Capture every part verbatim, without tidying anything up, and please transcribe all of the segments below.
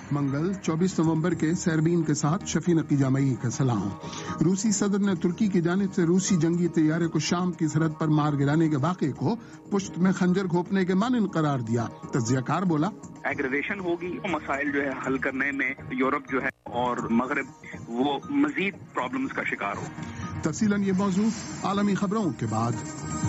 منگل چوبیس نومبر کے سیربین کے ساتھ شفیع نقی جامعی کا سلام۔ روسی صدر نے ترکی کی جانب سے روسی جنگی طیارے کو شام کی سرحد پر مار گرانے کے واقعے کو پشت میں خنجر گھونپنے کے مانند قرار دیا۔ تجزیہ کار بولا ایگریویشن ہوگی، مسائل جو ہے حل کرنے میں یورپ جو ہے اور مغرب وہ مزید پرابلمز کا شکار ہو۔ تفصیلاً یہ موضوع عالمی خبروں کے بعد۔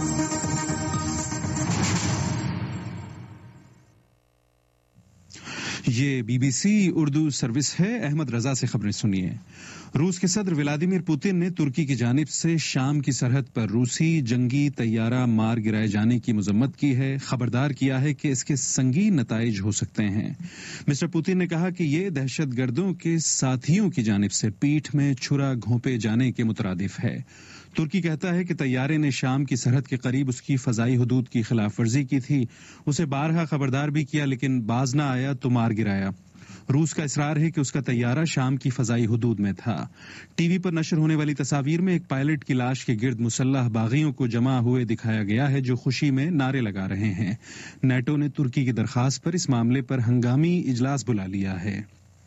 یہ B B C Urdu service ہے۔ احمد رضا سے خبریں سنیے۔ روس کے صدر ولادیمیر پوتن نے ترکی کی جانب سے شام کی سرحد پر روسی جنگی طیارہ مار گرائے جانے کی مذمت کی ہے، خبردار کیا ہے کہ اس کے سنگین نتائج ہو سکتے ہیں۔ مسٹر پوتن نے کہا کہ یہ دہشت گردوں کے ساتھیوں کی جانب سے پیٹھ میں چھرا گھونپے جانے کے مترادف ہے۔ ترکی کہتا ہے کہ طیارے نے شام کی سرحد کے قریب اس کی فضائی حدود کی خلاف ورزی کی تھی، اسے بارہا خبردار بھی کیا لیکن باز نہ آیا تو مار گرایا۔ روس کا اصرار ہے کہ اس کا طیارہ شام کی فضائی حدود میں تھا۔ ٹی وی پر نشر ہونے والی تصاویر میں ایک پائلٹ کی لاش کے گرد مسلح باغیوں کو جمع ہوئے دکھایا گیا ہے جو خوشی میں نعرے لگا رہے ہیں۔ نیٹو نے ترکی کی درخواست پر اس معاملے پر ہنگامی اجلاس بلا لیا ہے۔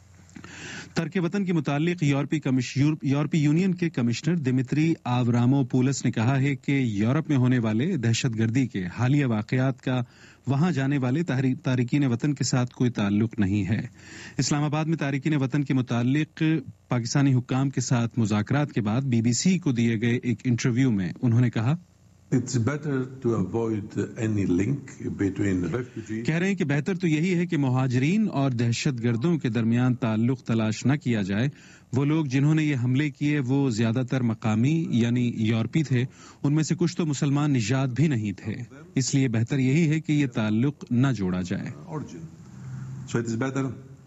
ترک وطن کے متعلق یورپی یورپی یونین کے کمشنر دمتری آورامو پولس نے کہا ہے کہ یورپ میں ہونے والے دہشت گردی کے حالیہ واقعات کا وہاں جانے والے تارکین وطن کے ساتھ کوئی تعلق نہیں ہے۔ اسلام آباد میں تارکین وطن کے متعلق پاکستانی حکام کے ساتھ مذاکرات کے بعد بی بی سی کو دیے گئے ایک انٹرویو میں انہوں نے کہا It's better to avoid any link between refugees. کہہ رہے ہیں کہ بہتر تو یہی ہے کہ مہاجرین اور دہشت گردوں کے درمیان تعلق تلاش نہ کیا جائے۔ وہ لوگ جنہوں نے یہ حملے کیے وہ زیادہ تر مقامی یعنی یورپی تھے، ان میں سے کچھ تو مسلمان نژاد بھی نہیں تھے، اس لیے بہتر یہی ہے کہ یہ تعلق نہ جوڑا جائے۔ So it is better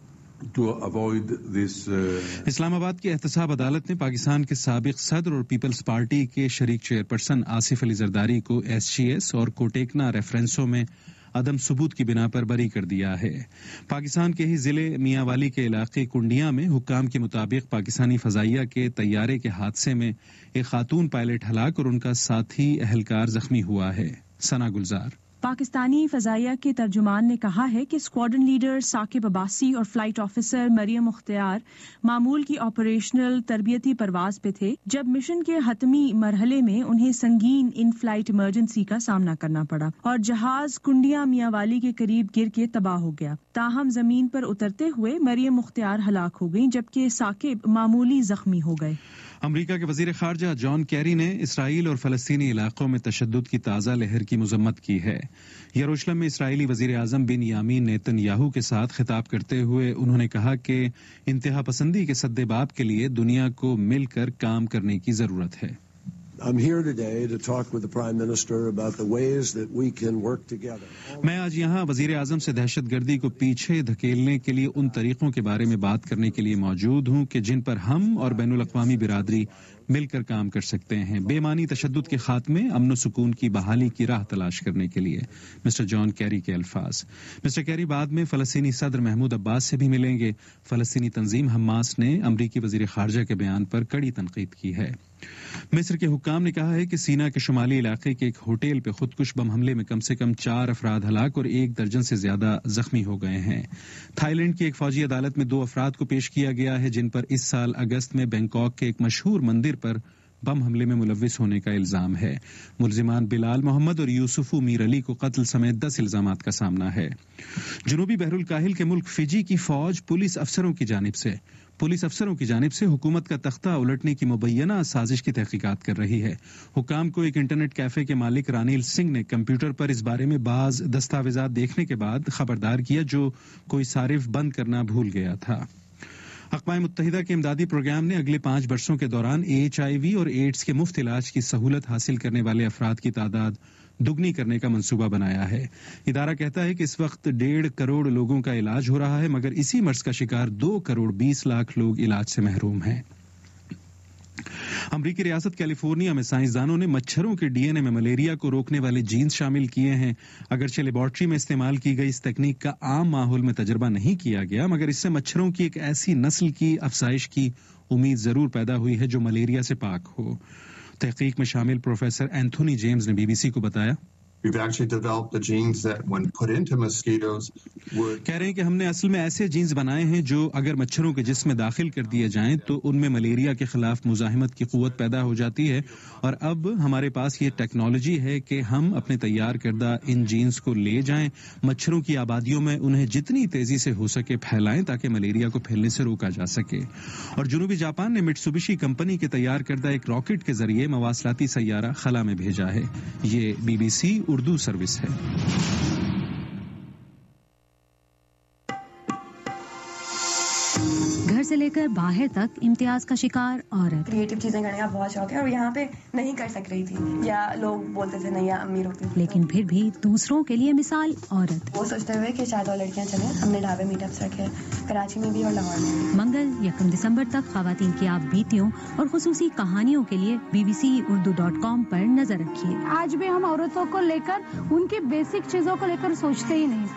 to avoid this, uh... اسلام آباد کی احتساب عدالت نے پاکستان کے سابق صدر اور پیپلز پارٹی کے شریک چیئرپرسن آصف علی زرداری کو ایس جی ایس اور کوٹیکنا ریفرنسوں میں عدم ثبوت کی بنا پر بری کر دیا ہے۔ پاکستان کے ہی ضلع میاں والی کے علاقے کنڈیاں میں حکام کے مطابق پاکستانی فضائیہ کے طیارے کے حادثے میں ایک خاتون پائلٹ ہلاک اور ان کا ساتھی اہلکار زخمی ہوا ہے۔ ثنا گلزار۔ پاکستانی فضائیہ کے ترجمان نے کہا ہے کہ اسکواڈرن لیڈر ثاقب عباسی اور فلائٹ آفیسر مریم مختار معمول کی آپریشنل تربیتی پرواز پہ تھے جب مشن کے حتمی مرحلے میں انہیں سنگین ان فلائٹ ایمرجنسی کا سامنا کرنا پڑا اور جہاز کنڈیا میاں والی کے قریب گر کے تباہ ہو گیا۔ تاہم زمین پر اترتے ہوئے مریم مختار ہلاک ہو گئیں جبکہ ثاقب معمولی زخمی ہو گئے۔ امریکہ کے وزیر خارجہ جان کیری نے اسرائیل اور فلسطینی علاقوں میں تشدد کی تازہ لہر کی مذمت کی ہے۔ یروشلم میں اسرائیلی وزیر اعظم بن یامین نیتن یاہو کے ساتھ خطاب کرتے ہوئے انہوں نے کہا کہ انتہا پسندی کے سدباب کے لیے دنیا کو مل کر کام کرنے کی ضرورت ہے۔ I'm here today to talk with the Prime Minister about the ways that we can work together. میں آج یہاں وزیر اعظم سے دہشت گردی کو پیچھے دھکیلنے کے لیے ان طریقوں کے بارے میں بات کرنے کے لیے موجود ہوں کہ جن پر ہم اور بین الاقوامی برادری مل کر کام کر سکتے ہیں، بے معنی تشدد کے خاتمے، امن و سکون کی بحالی کی راہ تلاش کرنے کے لیے۔ مسٹر جان کیری کے الفاظ۔ مسٹر کیری بعد میں فلسطینی صدر محمود عباس سے بھی ملیں گے۔ فلسطینی تنظیم حماس نے امریکی وزیر خارجہ کے بیان پر کڑی تنقید کی ہے۔ مصر کے حکام نے کہا ہے کہ سینا کے شمالی علاقے کے ایک ہوٹل پہ خودکش بم حملے میں کم سے کم چار افراد ہلاک اور ایک درجن سے زیادہ زخمی ہو گئے ہیں۔ تھائی لینڈ کی ایک فوجی عدالت میں دو افراد کو پیش کیا گیا ہے جن پر اس سال اگست میں بینکاک کے ایک مشہور مندر پر بم حملے میں ملوث ہونے کا الزام ہے۔ ملزمان بلال محمد اور یوسف میر علی کو قتل سمیت دس الزامات کا سامنا ہے۔ جنوبی بحر الکاہل کے ملک فجی کی فوج پولیس افسروں کی جانب سے پولیس افسروں کی جانب سے حکومت کا تختہ الٹنے کی مبینہ سازش کی تحقیقات کر رہی ہے۔ حکام کو ایک انٹرنیٹ کیفے کے مالک رانیل سنگھ نے کمپیوٹر پر اس بارے میں بعض دستاویزات دیکھنے کے بعد خبردار کیا جو کوئی صارف بند کرنا بھول گیا تھا۔ اقوام متحدہ کے امدادی پروگرام نے اگلے پانچ برسوں کے دوران ایچ آئی وی اور ایڈز کے مفت علاج کی سہولت حاصل کرنے والے افراد کی تعداد دگنی کرنے کا منصوبہ بنایا ہے۔ ادارہ کہتا ہے کہ اس وقت ڈیڑھ کروڑ لوگوں کا علاج ہو رہا ہے مگر اسی مرض کا شکار دو کروڑ بیس لاکھ لوگ علاج سے محروم ہیں۔ امریکی ریاست کیلیفورنیا میں سائنسدانوں نے مچھروں کے ڈی این اے میں ملیریا کو روکنے والے جینز شامل کیے ہیں۔ اگرچہ لیبارٹری میں استعمال کی گئی اس تکنیک کا عام ماحول میں تجربہ نہیں کیا گیا مگر اس سے مچھروں کی ایک ایسی نسل کی افزائش کی امید ضرور پیدا ہوئی ہے جو ملیریا سے پاک ہو۔ تحقیق میں شامل پروفیسر اینتھونی جیمز نے بی بی سی کو بتایا، We've actually developed the genes that when put into mosquitoes would... کہہ رہے ہیں کہ ہم نے اصل میں ایسے جینز بنائے ہیں جو اگر مچھروں کے جسم میں داخل کر دیے جائیں تو ان میں ملیریا کے خلاف مزاحمت کی قوت پیدا ہو جاتی ہے، اور اب ہمارے پاس یہ ٹیکنالوجی ہے کہ ہم اپنے تیار کردہ ان جینز کو لے جائیں، مچھروں کی آبادیوں میں انہیں جتنی تیزی سے ہو سکے پھیلائیں تاکہ ملیریا کو پھیلنے سے روکا جا سکے۔ اور جنوبی جاپان نے مٹسوبشی کمپنی کے تیار کردہ ایک راکٹ کے ذریعے مواصلاتی سیارہ خلا میں بھیجا ہے۔ یہ B B C Urdu service ہے۔ گھر سے لے کر باہر تک امتیاز کا شکار عورت۔ کریٹو چیزیں کرنے کا بہت شوق ہے اور یہاں پہ نہیں کر سک رہی تھی، یا لوگ بولتے تھے نہیں، یا امیر ہوتی تھی، لیکن پھر بھی دوسروں کے لیے مثال عورت۔ وہ سوچتے ہوئے کہ شاید اور لڑکیاں چلیں، ہم نے ڈھابے میٹ اپس رکھے کراچی میں بھی اور لاہور میں بھی۔ منگل یکم دسمبر تک خواتین کی آپ بیتیوں اور خصوصی کہانیوں کے لیے B B C Urdu dot com پر نظر رکھیے۔ آج بھی ہم عورتوں کو لے کر ان کی بیسک چیزوں کو لے کر سوچتے ہی نہیں۔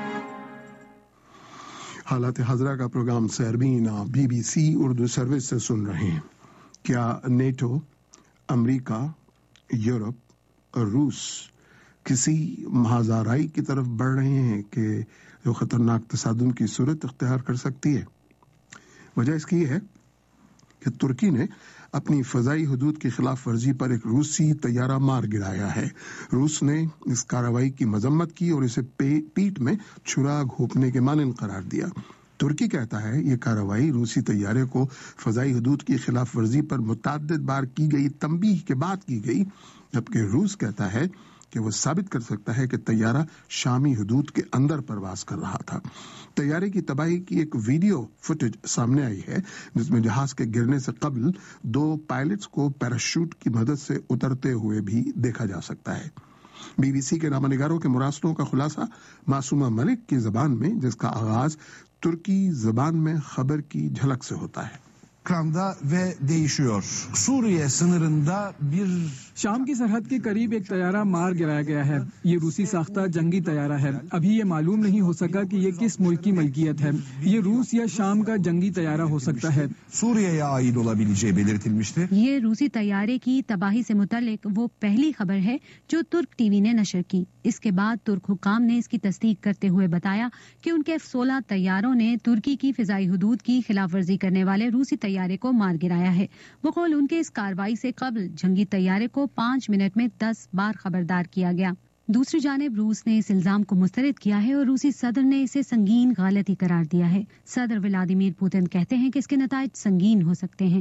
حالات حاضرہ کا programme Sairbeen B B C Urdu service سے سن رہے ہیں۔ کیا نیٹو، امریکہ، یورپ اور روس کسی محاذ آرائی کی طرف بڑھ رہے ہیں کہ جو خطرناک تصادم کی صورت اختیار کر سکتی ہے؟ وجہ اس کی ہے کہ ترکی نے اپنی فضائی حدود کی خلاف ورزی پر ایک روسی طیارہ مار گرایا ہے۔ روس نے اس کارروائی کی مذمت کی اور اسے پیٹ میں چھرا گھونپنے کے مانند قرار دیا۔ ترکی کہتا ہے یہ کارروائی روسی طیارے کو فضائی حدود کی خلاف ورزی پر متعدد بار کی گئی تنبیہ کے بعد کی گئی، جبکہ روس کہتا ہے کہ وہ ثابت کر سکتا ہے کہ طیارہ شامی حدود کے اندر پرواز کر رہا تھا۔ طیارے کی تباہی کی ایک ویڈیو فوٹیج سامنے آئی ہے جس میں جہاز کے گرنے سے قبل دو پائلٹس کو پیراشوٹ کی مدد سے اترتے ہوئے بھی دیکھا جا سکتا ہے۔ بی بی سی کے نامہ نگاروں کے مراسلوں کا خلاصہ معصومہ ملک کی زبان میں، جس کا آغاز ترکی زبان میں خبر کی جھلک سے ہوتا ہے۔ ve değişiyor. Suriye sınırında bir شام کی سرحد کے قریب ایک طیارہ مار گرایا گیا ہے۔ یہ روسی ساختہ جنگی طیارہ ہے۔ ابھی یہ معلوم نہیں ہو سکا کہ یہ کس ملک کی ملکیت ہے۔ یہ روس یا شام کا جنگی طیارہ ہو سکتا ہے۔ Suriye'ye ait olabileceği belirtilmişti. یہ روسی طیارے کی تباہی سے متعلق وہ پہلی خبر ہے جو ترک ٹی وی نے نشر کی۔ اس کے بعد ترک حکام نے اس کی تصدیق کرتے ہوئے بتایا کہ ان کے ایف سولہ طیاروں نے ترکی کی فضائی حدود کی خلاف ورزی کرنے والے روسی طیارے کو مار گرایا ہے۔ بقول ان کے اس کارروائی سے قبل جنگی طیارے کو پانچ منٹ میں دس بار خبردار کیا گیا۔ دوسری جانب روس نے اس الزام کو مسترد کیا ہے اور روسی صدر نے اسے سنگین غلطی قرار دیا ہے۔ صدر ولادیمیر پوتن کہتے ہیں کہ اس کے نتائج سنگین ہو سکتے ہیں۔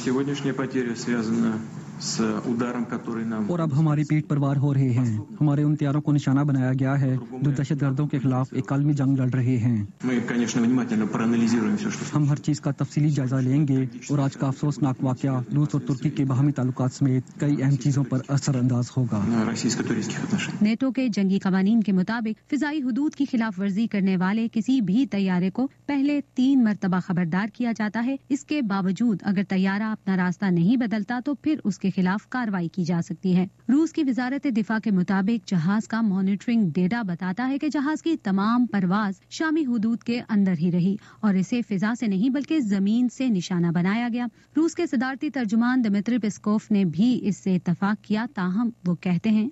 اور اب ہماری پیٹ پر وار ہو رہے ہیں۔ ہمارے ان طیاروں کو نشانہ بنایا گیا ہے جو دہشت گردوں کے خلاف ایک عالمی جنگ لڑ رہے ہیں۔ ہم ہر چیز کا تفصیلی جائزہ لیں گے اور آج کا افسوسناک واقعہ روس اور ترکی کے باہمی تعلقات سمیت کئی اہم چیزوں پر اثر انداز ہوگا۔ نیٹو کے جنگی قوانین کے مطابق فضائی حدود کی خلاف ورزی کرنے والے کسی بھی طیارے کو پہلے تین مرتبہ خبردار کیا جاتا ہے۔ اس کے باوجود اگر طیارہ اپنا راستہ نہیں بدلتا تو پھر اس کے خلاف کارروائی کی جا سکتی ہے۔ روس کی وزارت دفاع کے مطابق جہاز کا مانیٹرنگ ڈیٹا بتاتا ہے کہ جہاز کی تمام پرواز شامی حدود کے اندر ہی رہی اور اسے فضا سے نہیں بلکہ زمین سے نشانہ بنایا گیا۔ روس کے صدارتی ترجمان دمتری پیسکوف نے بھی اس سے اتفاق کیا، تاہم وہ کہتے ہیں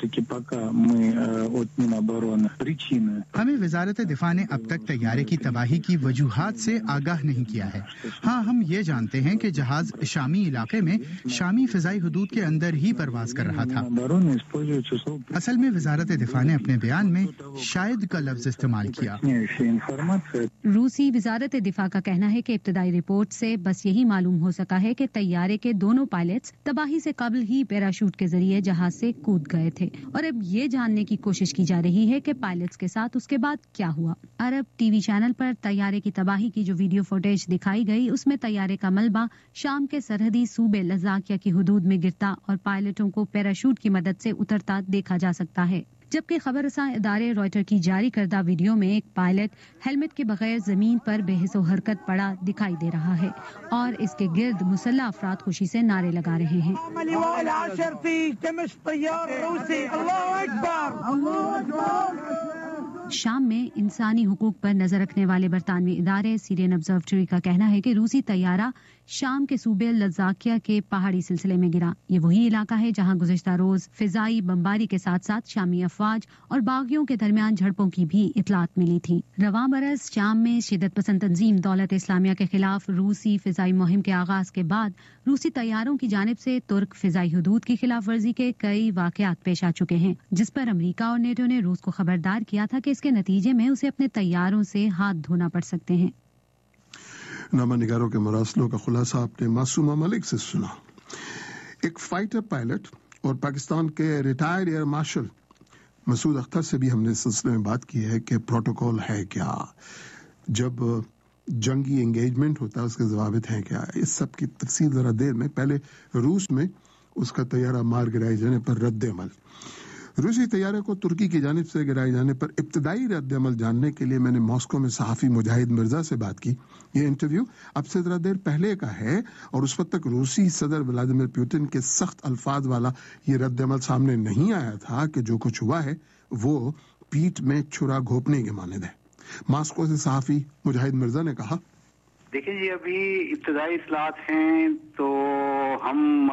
ہمیں وزارت دفاع نے اب تک طیارے کی تباہی کی وجوہات سے آگاہ نہیں کیا ہے۔ ہاں ہم یہ جانتے ہیں کہ جہاز شامی علاقے میں شامی فضائی حدود کے اندر ہی پرواز کر رہا تھا۔ اصل میں وزارت دفاع نے اپنے بیان میں شاید کا لفظ استعمال کیا۔ روسی وزارت دفاع کا کہنا ہے کہ ابتدائی رپورٹ سے بس یہی معلوم ہو سکا ہے کہ طیارے کے دونوں پائلٹس تباہی سے قبل ہی پیراشوٹ کے ذریعے جہاز سے کود گئے تھے اور اب یہ جاننے کی کوشش کی جا رہی ہے کہ پائلٹس کے ساتھ اس کے بعد کیا ہوا۔ عرب ٹی وی چینل پر طیارے کی تباہی کی جو ویڈیو فوٹیج دکھائی گئی اس میں طیارے کا ملبہ شام کے سرحدی صوبے لذاکیہ کی حدود میں گرتا اور پائلٹوں کو پیراشوٹ کی مدد سے اترتا دیکھا جا سکتا ہے، جبکہ خبر رساں ادارے رائٹر کی جاری کردہ ویڈیو میں ایک پائلٹ ہیلمٹ کے بغیر زمین پر بے حس و حرکت پڑا دکھائی دے رہا ہے اور اس کے گرد مسلح افراد خوشی سے نعرے لگا رہے ہیں۔ شام میں انسانی حقوق پر نظر رکھنے والے برطانوی ادارے سیرین آبزرویٹری کا کہنا ہے کہ روسی طیارہ شام کے صوبے لذاکیہ کے پہاڑی سلسلے میں گرا۔ یہ وہی علاقہ ہے جہاں گزشتہ روز فضائی بمباری کے ساتھ ساتھ شامی افواج اور باغیوں کے درمیان جھڑپوں کی بھی اطلاعات ملی تھی۔ رواں برس شام میں شدت پسند تنظیم دولت اسلامیہ کے خلاف روسی فضائی مہم کے آغاز کے بعد روسی طیاروں کی جانب سے ترک فضائی حدود کی خلاف ورزی کے کئی واقعات پیش آ چکے ہیں، جس پر امریکہ اور نیٹو نے روس کو خبردار کیا تھا کہ اس کے نتیجے میں اسے اپنے طیاروں سے ہاتھ دھونا پڑ سکتے ہیں۔ نامہ نگاروں کے مراسلوں کا خلاصہ آپ نے معصومہ ملک سے سنا۔ ایک فائٹر پائلٹ اور پاکستان کے retired air marshal Masood Akhtar سے بھی ہم نے اس سلسلے میں بات کی ہے کہ پروٹوکول ہے کیا، جب جنگی انگیجمنٹ ہوتا ہے اس کے ضوابط ہیں کیا، اس سب کی تفصیل ذرا دیر میں۔ پہلے روس میں اس کا طیارہ مار گرائے جانے پر رد عمل۔ روسی طیارے کو ترکی کی جانب سے گرائے جانے پر ابتدائی رد عمل جاننے کے لیے میں نے ماسکو میں صحافی مجاہد مرزا سے بات کی۔ یہ انٹرویو اب سے ذرا دیر پہلے کا ہے اور اس وقت تک روسی صدر ولادیمیر پوتن کے سخت الفاظ والا یہ رد عمل سامنے نہیں آیا تھا کہ جو کچھ ہوا ہے وہ پیٹھ میں چھرا گھونپنے کے مانند ہے۔ ماسکو سے صحافی مجاہد مرزا نے کہا، دیکھیں جی، ابھی ابتدائی اطلاعات ہیں تو ہم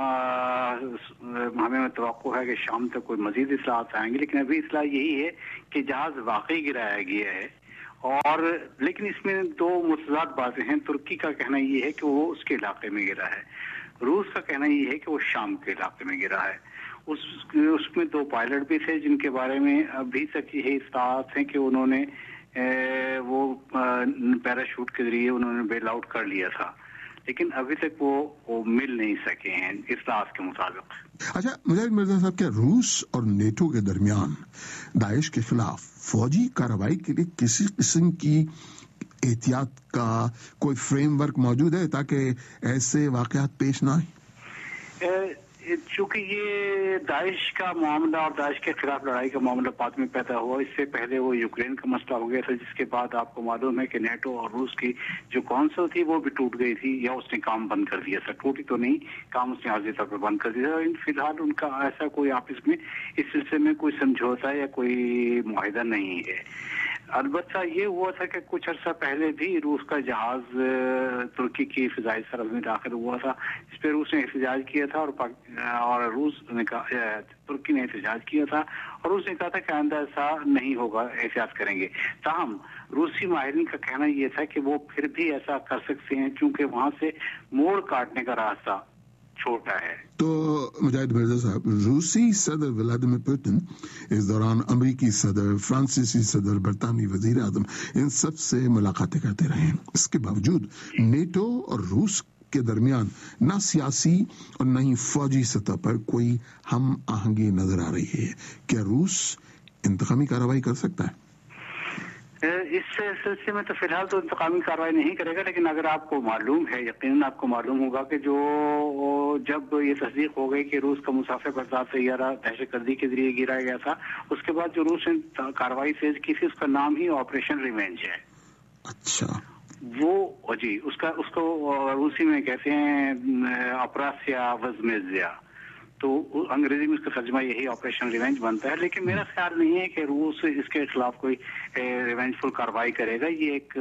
ہمیں توقع ہے کہ شام تک کوئی مزید اطلاعات آئیں گے، لیکن ابھی اطلاع یہی ہے کہ جہاز واقعی گرایا گیا ہے، اور لیکن اس میں دو متضاد باتیں ہیں۔ ترکی کا کہنا یہ ہے کہ وہ اس کے علاقے میں گرا ہے، روس کا کہنا یہ ہے کہ وہ شام کے علاقے میں گرا ہے۔ اس اس میں دو پائلٹ بھی تھے جن کے بارے میں ابھی تک یہ اطلاعات ہیں کہ انہوں نے وہ پیراشوٹ کے ذریعے انہوں نے بیل آؤٹ کر لیا تھا، لیکن ابھی تک وہ, وہ مل نہیں سکے ہیں اطلاعات کے مطابق۔ اچھا مجاہد مرزا صاحب، کیا روس اور نیٹو کے درمیان داعش کے خلاف فوجی کارروائی کے لیے کسی قسم کی احتیاط کا کوئی فریم ورک موجود ہے تاکہ ایسے واقعات پیش نہ آئیں؟ چونکہ یہ داعش کا معاملہ اور داعش کے خلاف لڑائی کا معاملہ بعد میں پیدا ہوا، اس سے پہلے وہ یوکرین کا مسئلہ ہو گیا تھا، جس کے بعد آپ کو معلوم ہے کہ نیٹو اور روس کی جو کونسل تھی وہ بھی ٹوٹ گئی تھی، یا اس نے کام بند کر دیا تھا۔ ٹوٹی تو نہیں، کام اس نے عارضی طور پر بند کر دیا تھا۔ فی الحال ان کا ایسا کوئی آپس میں اس سلسلے میں کوئی سمجھوتا یا کوئی معاہدہ نہیں ہے۔ البتہ یہ ہوا تھا کہ کچھ عرصہ پہلے بھی روس کا جہاز ترکی کی فضائی سرحد میں داخل ہوا تھا، اس پہ روس نے احتجاج کیا تھا اور اور روس نے کہا، ترکی نے احتجاج کیا تھا اور روس نے کہا تھا کہ آئندہ ایسا نہیں ہوگا، احتیاط کریں گے۔ تاہم روسی ماہرین کا کہنا یہ تھا کہ وہ پھر بھی ایسا کر سکتے ہیں کیونکہ وہاں سے موڑ کاٹنے کا راستہ چھوٹا ہے۔ تو مجاہد مرزا صاحب، روسی صدر ولادیمیر پوتن اس دوران امریکی صدر، فرانسیسی صدر، برطانوی وزیر اعظم ان سب سے ملاقاتیں کرتے رہے ہیں۔ اس کے باوجود نیٹو اور روس کے درمیان نہ سیاسی اور نہ ہی فوجی سطح پر کوئی ہم آہنگی نظر آ رہی ہے۔ کیا روس انتقامی کارروائی کر سکتا ہے؟ اس سلسلے میں تو فی الحال تو انتقامی کارروائی نہیں کرے گا، لیکن اگر آپ کو معلوم ہے، یقیناً آپ کو معلوم ہوگا کہ جو جب یہ تصدیق ہو گئی کہ روس کا مسافر بردار طیارہ دہشت گردی کے ذریعے گرایا گیا تھا، اس کے بعد جو روس نے کارروائی تیز کی تھی اس کا نام ہی آپریشن ریونج ہے۔ اچھا، وہ جی اس کا اس کو روسی میں کہتے ہیں آپراسیا وزمیزیا، تو انگریزی میں اس کا ترجمہ یہی آپریشن ریونج بنتا ہے۔ لیکن میرا خیال نہیں ہے کہ روس اس کے خلاف کوئی ریونج فل کارروائی کرے گا۔ یہ ایک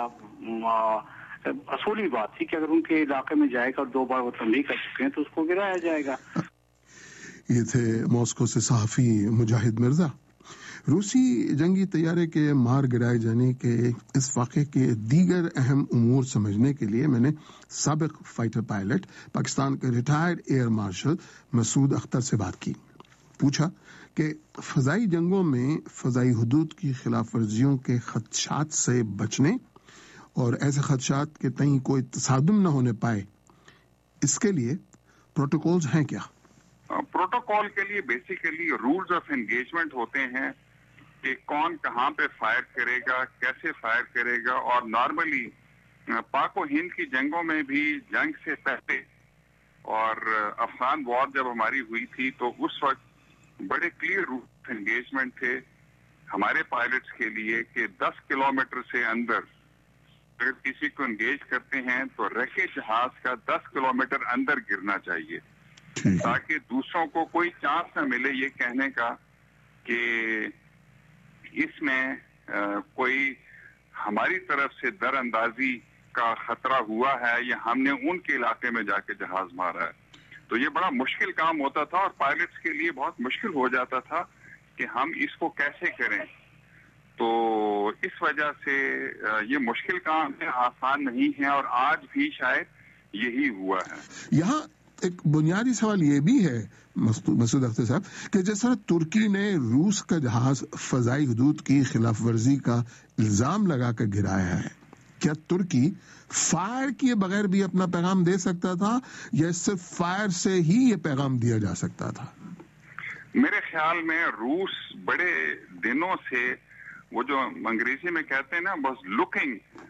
اصولی بات تھی کہ اگر ان کے علاقے میں جائے گا اور دو بار وہ تنبیہ کر چکے ہیں تو اس کو گرایا جائے گا۔ یہ تھے ماسکو سے صحافی مجاہد مرزا۔ روسی جنگی طیارے کے مار گرائے جانے کے اس واقعے کے دیگر اہم امور سمجھنے کے لیے میں نے سابق فائٹر پائلٹ پاکستان کے retired air marshal Masood Akhtar سے بات کی۔ پوچھا کہ فضائی جنگوں میں فضائی حدود کی خلاف ورزیوں کے خدشات سے بچنے اور ایسے خدشات کے تئیں کوئی تصادم نہ ہونے پائے، اس کے لیے پروٹوکولز ہیں کیا؟ پروٹوکول کے لیے بیسیکلی رولز آف انگیجمنٹ ہوتے ہیں کہ کون کہاں پہ فائر کرے گا، کیسے فائر کرے گا، اور نارملی پاک و ہند کی جنگوں میں بھی جنگ سے پہلے اور افغان وار جب ہماری ہوئی تھی تو اس وقت بڑے کلیئر رول آف انگیجمنٹ تھے ہمارے پائلٹس کے لیے کہ دس کلومیٹر سے اندر اگر کسی کو انگیج کرتے ہیں تو ریکے جہاز کا دس کلومیٹر اندر گرنا چاہیے تاکہ دوسروں کو کوئی چانس نہ ملے یہ کہنے کا کہ اس میں کوئی ہماری طرف سے در اندازی کا خطرہ ہوا ہے یا ہم نے ان کے علاقے میں جا کے جہاز مارا ہے. تو یہ بڑا مشکل کام ہوتا تھا اور پائلٹس کے لیے بہت مشکل ہو جاتا تھا کہ ہم اس کو کیسے کریں. تو اس وجہ سے یہ مشکل کام ہے, آسان نہیں ہے, اور آج بھی شاید یہی ہوا ہے. یہاں ایک بنیادی سوال یہ بھی ہے مسعود اختر صاحب کہ جس طرح ترکی نے روس کا جہاز فضائی حدود کی خلاف ورزی کا الزام لگا کر گرایا ہے, کیا ترکی فائر کیے بغیر بھی اپنا پیغام دے سکتا تھا یا صرف فائر سے ہی یہ پیغام دیا جا سکتا تھا؟ میرے خیال میں روس بڑے دنوں سے وہ جو انگریزی میں کہتے ہیں نا بس looking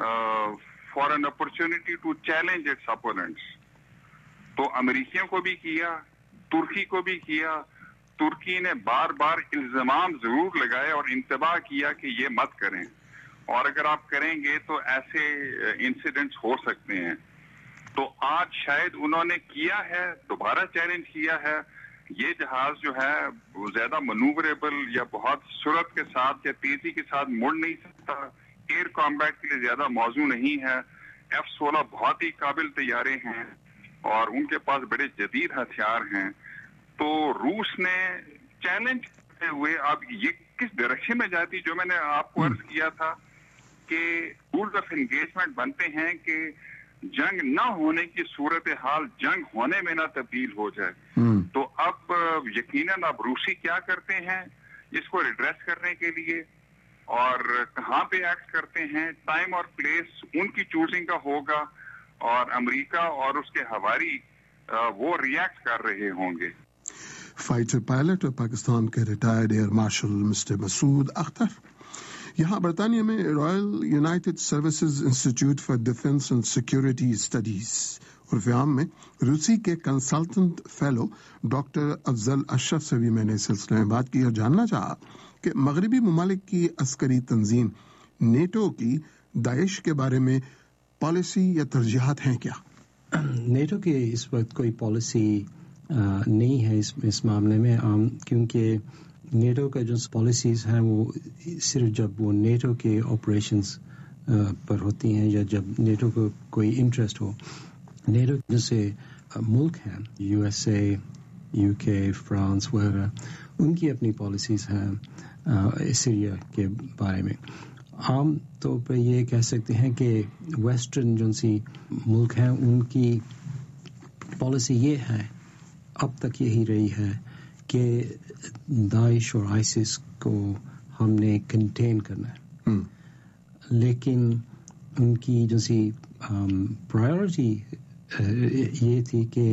for an opportunity to challenge its opponents. تو امریکیوں کو بھی کیا, ترکی کو بھی کیا. ترکی نے بار بار الزام ضرور لگائے اور انتباہ کیا کہ یہ مت کریں, اور اگر آپ کریں گے تو ایسے انسیڈنٹس ہو سکتے ہیں. تو آج شاید انہوں نے کیا ہے, دوبارہ چیلنج کیا ہے. یہ جہاز جو ہے وہ زیادہ منووریبل یا بہت سرعت کے ساتھ یا تیزی کے ساتھ مڑ نہیں سکتا, ایئر کامبیٹ کے لیے زیادہ موزوں نہیں ہے. ایف سولہ بہت ہی قابل طیارے ہیں اور ان کے پاس بڑے جدید ہتھیار ہیں. تو روس نے چیلنج کرتے ہوئے اب یہ کس ڈائریکشن میں جاتی, جو میں نے آپ کو عرض کیا تھا کہ رولز آف انگیجمنٹ بنتے ہیں کہ جنگ نہ ہونے کی صورتحال جنگ ہونے میں نہ تبدیل ہو جائے. تو اب یقیناً اب روسی کیا کرتے ہیں اس کو ریڈریس کرنے کے لیے اور کہاں پہ ایکٹ کرتے ہیں, ٹائم اور پلیس ان کی چوزنگ کا ہوگا, اور امریکہ اور اس کے ہواری وہ ریئیکٹ کر رہے ہوں گے. فائٹر پائلٹ اور پاکستان کے retired air marshal mister Masood Akhtar. یہاں برطانیہ میں royal united services institute for defence and security studies عرف عام میں روسی کے consultant fellow doctor Afzal Ashraf سے بھی میں نے اس سلسلے میں بات کی اور جاننا چاہا کہ مغربی ممالک کی عسکری تنظیم نیٹو کی داعش کے بارے میں پالیسی یا ترجیحات ہیں کیا؟ نیٹو کی اس وقت کوئی پالیسی نہیں ہے اس اس معاملے میں, کیونکہ نیٹو کا جو پالیسیز ہیں وہ صرف جب وہ نیٹو کے آپریشنز پر ہوتی ہیں یا جب نیٹو کو کوئی انٹرسٹ ہو. نیٹو جیسے ملک ہیں U S A, U K, France وغیرہ, ان کی اپنی پالیسیز ہیں سیریا کے بارے میں. عام طور پر یہ کہہ سکتے ہیں کہ ویسٹرن جو سی ملک ہیں ان کی پالیسی یہ ہے, اب تک یہی رہی ہے کہ داعش اور آئسس کو ہم نے کنٹین کرنا ہے, لیکن ان کی جو سی پرائیورٹی یہ تھی کہ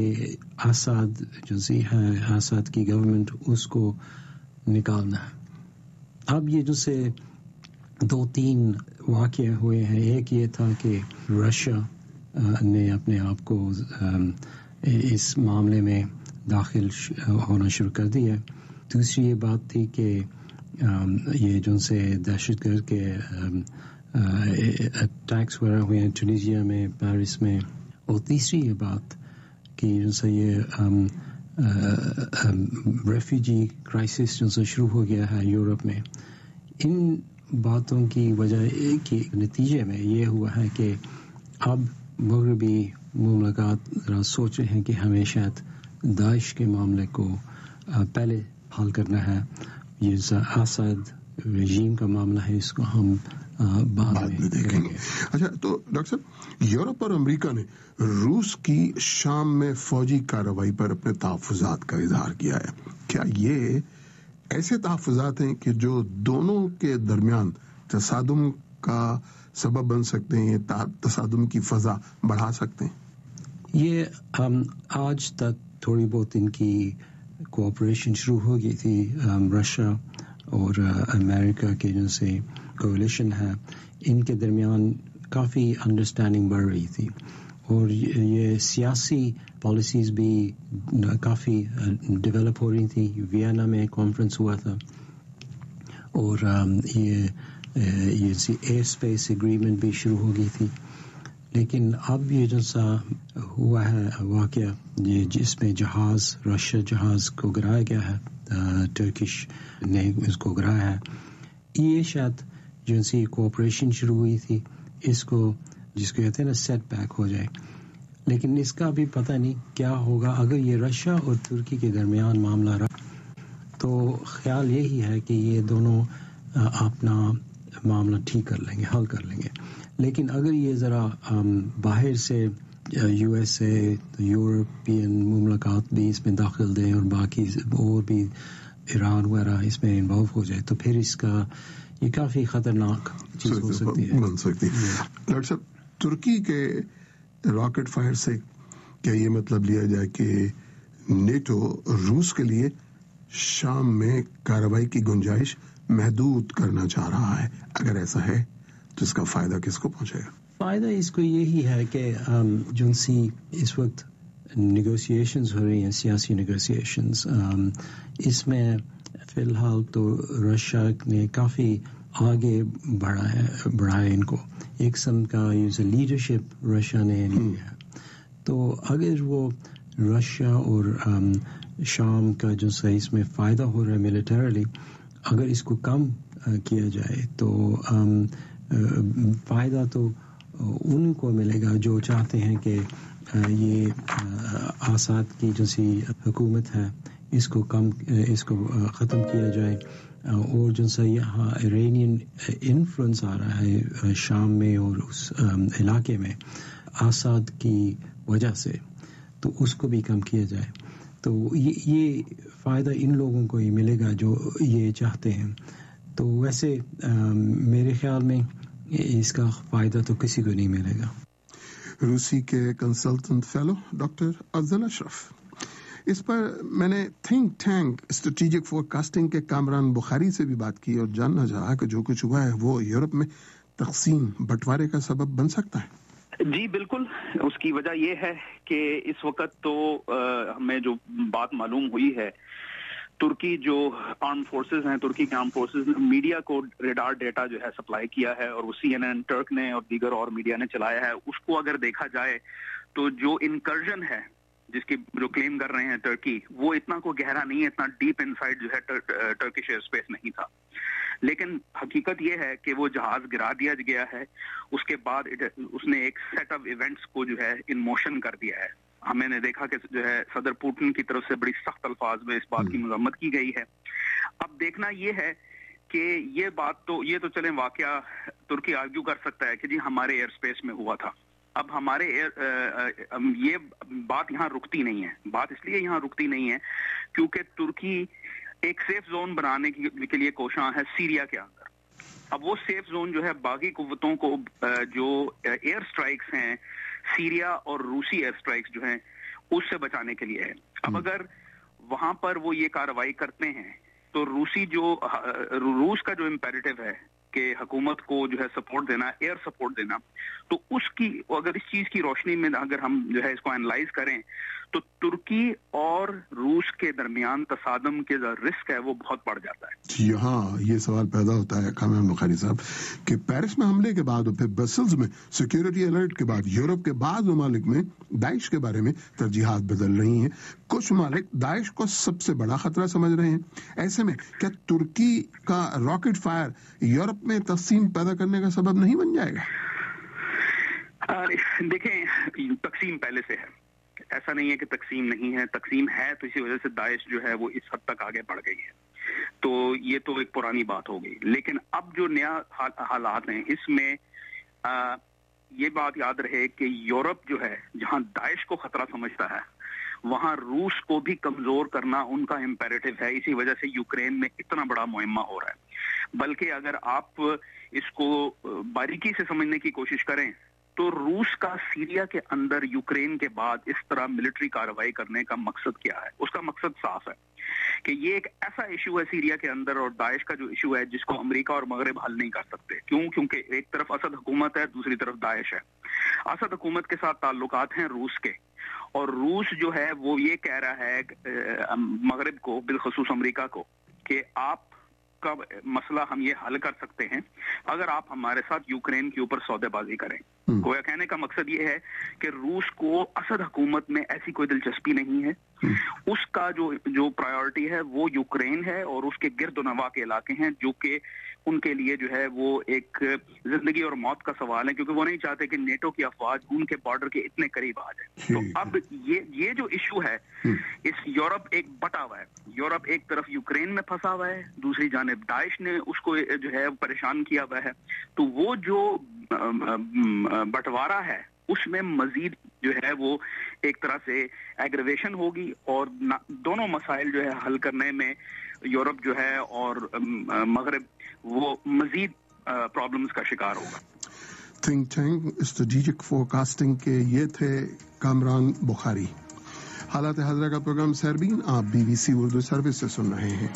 اسد جو سی ہے, اسد کی گورنمنٹ, اس کو نکالنا ہے. اب یہ جو سے دو تین واقعے ہوئے ہیں, ایک یہ تھا کہ رشیا نے اپنے آپ کو اس معاملے میں داخل ہونا شروع کر دیا. دوسری یہ بات تھی کہ یہ جو سے دہشت گرد کے اٹیکس وغیرہ ہوئے ہیں ٹونیزیا میں, پیرس میں. اور تیسری یہ بات کہ جو سے یہ ریفیوجی کرائسس جو سے شروع ہو گیا ہے یورپ میں. ان باتوں کی وجہ کے نتیجے میں یہ ہوا ہے کہ اب مغربی مملکات ذرا سوچ رہے ہیں کہ ہمیں شاید داعش کے معاملے کو پہلے حل کرنا ہے. یہ اسد رجیم کا معاملہ ہے, اس کو ہم بعد میں دیکھیں گے. اچھا, تو ڈاکٹر صاحب یورپ اور امریکہ نے روس کی شام میں فوجی کارروائی پر اپنے تحفظات کا اظہار کیا ہے. کیا یہ ایسے تحفظات ہیں کہ جو دونوں کے درمیان تصادم کا سبب بن سکتے ہیں, تصادم کی فضا بڑھا سکتے ہیں؟ یہ آج تک تھوڑی بہت ان کی کوآپریشن شروع ہو گئی تھی. رشیا اور امریکہ کے جو سے کولیشن ہے, ان کے درمیان کافی انڈرسٹینڈنگ بڑھ رہی تھی, اور یہ سیاسی پالیسیز بھی کافی ڈیولپ ہو رہی تھی. وینا میں کانفرنس ہوا تھا, اور یہ یہ ایئر اسپیس ایگریمنٹ بھی شروع ہو گئی تھی. لیکن اب یہ جو سا ہوا ہے واقعہ, یہ جس میں جہاز رشیا جہاز کو گرایا گیا ہے, ٹرکش نے اس کو گرایا ہے, یہ شاید جو سی کوآپریشن شروع ہوئی تھی اس کو جس کو کہتے ہیں نا سیٹ بیک ہو جائے. لیکن اس کا بھی پتہ نہیں کیا ہوگا اگر یہ رشیا اور ترکی کے درمیان معاملہ رہا تو خیال یہی ہے کہ یہ دونوں اپنا معاملہ ٹھیک کر لیں گے, حل کر لیں گے. لیکن اگر یہ ذرا باہر سے یو ایس اے یورپین مملکات بھی اس میں داخل دیں اور باقی اور بھی ایران وغیرہ اس میں انوالو ہو جائے تو پھر اس کا یہ کافی خطرناک چیز ہو سکتی ہے بن سکتی ہے. ڈاکٹر صاحب, ترکی کے راکٹ فائر سے کیا یہ مطلب لیا جائے کہ نیٹو روس کے لیے شام میں کارروائی کی گنجائش محدود کرنا چاہ رہا ہے؟ اگر ایسا ہے تو اس کا فائدہ کس کو پہنچے گا؟ فائدہ اس کو یہی ہے کہ جن سی اس وقت نیگوسیشنز ہو رہی ہیں, سیاسی نیگوسیشنز, اس میں فی الحال تو رشیا نے کافی آگے بڑھا ہے بڑھایا ان کو, ایک قسم کا یوز لیڈرشپ رشیا نے لی ہے. تو اگر وہ رشیا اور شام کا جو سا اس میں فائدہ ہو رہا ہے ملیٹریلی, اگر اس کو کم کیا جائے تو فائدہ تو ان کو ملے گا جو چاہتے ہیں کہ یہ آساد کی جو سی حکومت ہے اس کو کم اس کو ختم کیا جائے, اور جو سا یہاں ایرانین انفلوئنس آ رہا ہے شام میں اور اس علاقے میں آساد کی وجہ سے, تو اس کو بھی کم کیا جائے. تو یہ یہ فائدہ ان لوگوں کو ہی ملے گا جو یہ چاہتے ہیں. تو ویسے میرے خیال میں اس کا فائدہ تو کسی کو نہیں ملے گا. روسی کے consultant fellow doctor Afzal Ashraf, اس پر میں نے think tank strategic forecasting کے کامران بخاری سے بھی بات کی اور جاننا چاہا کہ جو کچھ ہوا ہے وہ یورپ میں تقسیم بٹوارے کا سبب بن سکتا ہے. جی بالکل, اس کی وجہ یہ ہے کہ اس وقت تو ہمیں جو بات معلوم ہوئی ہے, ترکی جو آرم فورسز ہیں, ترکی کے آرم فورسز نے میڈیا کو ریڈار ڈیٹا جو ہے سپلائی کیا ہے, اور وہ سی این این, ٹرک نے اور دیگر اور میڈیا نے چلایا ہے. اس کو اگر دیکھا جائے تو جو انکرجن ہے جس کی جو کلیم کر رہے ہیں ٹرکی, وہ اتنا کو گہرا نہیں ہے, اتنا ڈیپ انسائڈ جو ہے ٹرکش ایئر اسپیس نہیں تھا. لیکن حقیقت یہ ہے کہ وہ جہاز گرا دیا گیا ہے, اس کے بعد اس نے ایک سیٹ آف ایونٹس کو جو ہے ان موشن کر دیا ہے. ہمیں نے دیکھا کہ جو ہے صدر پوٹن کی طرف سے بڑی سخت الفاظ میں اس بات کی مذمت کی گئی ہے. اب دیکھنا یہ ہے کہ یہ بات تو یہ تو چلیں واقعہ ترکی آرگیو کر سکتا ہے کہ جی ہمارے ایئر اسپیس میں ہوا تھا. اب ہمارے یہ بات یہاں رکتی نہیں ہے. بات اس لیے یہاں رکتی نہیں ہے کیونکہ ترکی ایک سیف زون بنانے کے لیے کوشاں ہے سیریا کے اندر. اب وہ سیف زون جو ہے باغی قوتوں کو جو ایئر سٹرائکس ہیں سیریا اور روسی ایئر سٹرائکس جو ہیں اس سے بچانے کے لیے ہے. اب اگر وہاں پر وہ یہ کارروائی کرتے ہیں تو روسی جو روس کا جو امپیریٹو ہے کہ حکومت کو جو ہے سپورٹ دینا, ایئر سپورٹ دینا, تو اس کی اگر اس چیز کی روشنی میں اگر ہم جو ہے اس کو اینالائز کریں تو ترکی اور روس کے درمیان تصادم کے جو رسک ہے وہ بہت بڑھ جاتا ہے. یہاں یہ سوال پیدا ہوتا ہے کامران بخاری صاحب کہ پیرس میں حملے کے بعد اور پھر برسلز میں سیکیورٹی الرٹ کے بعد یورپ کے بعض ممالک میں داعش کے بارے میں ترجیحات بدل رہی ہیں. کچھ ممالک داعش کو سب سے بڑا خطرہ سمجھ رہے ہیں. ایسے میں کیا ترکی کا راکٹ فائر یورپ میں تقسیم پیدا کرنے کا سبب نہیں بن جائے گا؟ دیکھیں, تقسیم پہلے سے ہے, ایسا نہیں ہے کہ تقسیم نہیں ہے. تقسیم ہے تو اسی وجہ سے داعش جو ہے وہ اس حد تک آگے بڑھ گئی ہے. تو یہ تو ایک پرانی بات ہو گئی. لیکن اب جو نیا حالات ہیں اس میں آ, یہ بات یاد رہے کہ یورپ جو ہے جہاں داعش کو خطرہ سمجھتا ہے وہاں روس کو بھی کمزور کرنا ان کا امپیریٹو ہے. اسی وجہ سے یوکرین میں اتنا بڑا معمہ ہو رہا ہے. بلکہ اگر آپ اس کو باریکی سے سمجھنے کی کوشش کریں تو روس کا سیریا کے اندر یوکرین کے بعد اس طرح ملٹری کارروائی کرنے کا مقصد کیا ہے. اس کا مقصد صاف ہے کہ یہ ایک ایسا ایشو ہے سیریا کے اندر اور داعش کا جو ایشو ہے جس کو امریکہ اور مغرب حل نہیں کر سکتے. کیوں؟ کیونکہ ایک طرف اسد حکومت ہے, دوسری طرف داعش ہے. اسد حکومت کے ساتھ تعلقات ہیں روس کے, اور روس جو ہے وہ یہ کہہ رہا ہے مغرب کو, بالخصوص امریکہ کو, کہ آپ کا مسئلہ ہم یہ حل کر سکتے ہیں اگر آپ ہمارے ساتھ یوکرین کے اوپر سودے بازی کریں. گویا کہنے کا مقصد یہ ہے کہ روس کو اسد حکومت میں ایسی کوئی دلچسپی نہیں ہے, اس کا جو جو پرائیورٹی ہے وہ یوکرین ہے اور اس کے گرد و نواح کے علاقے ہیں جو کہ ان کے لیے جو ہے وہ ایک زندگی اور موت کا سوال ہے، کیونکہ وہ نہیں چاہتے کہ نیٹو کی افواج ان کے بارڈر کے اتنے قریب آ جائے۔ تو اب یہ یہ جو ایشو ہے، اس یورپ ایک بٹا ہوا ہے، یورپ ایک طرف یوکرین میں پھنسا ہوا ہے، دوسری جانب داعش نے اس کو جو ہے پریشان کیا ہوا ہے، تو وہ جو بٹوارا ہے اس میں مزید جو ہے وہ ایک طرح سے ایگریویشن ہوگی اور دونوں مسائل جو ہے حل کرنے میں یورپ جو ہے اور مغرب وہ مزید پرابلمز کا شکار ہوگا۔ تھنک ٹینک اسٹریٹجک فورکاسٹنگ کے یہ تھے کامران بخاری۔ حالات حاضرہ کا پروگرام سیربین آپ B B C Urdu service سے سن رہے ہیں۔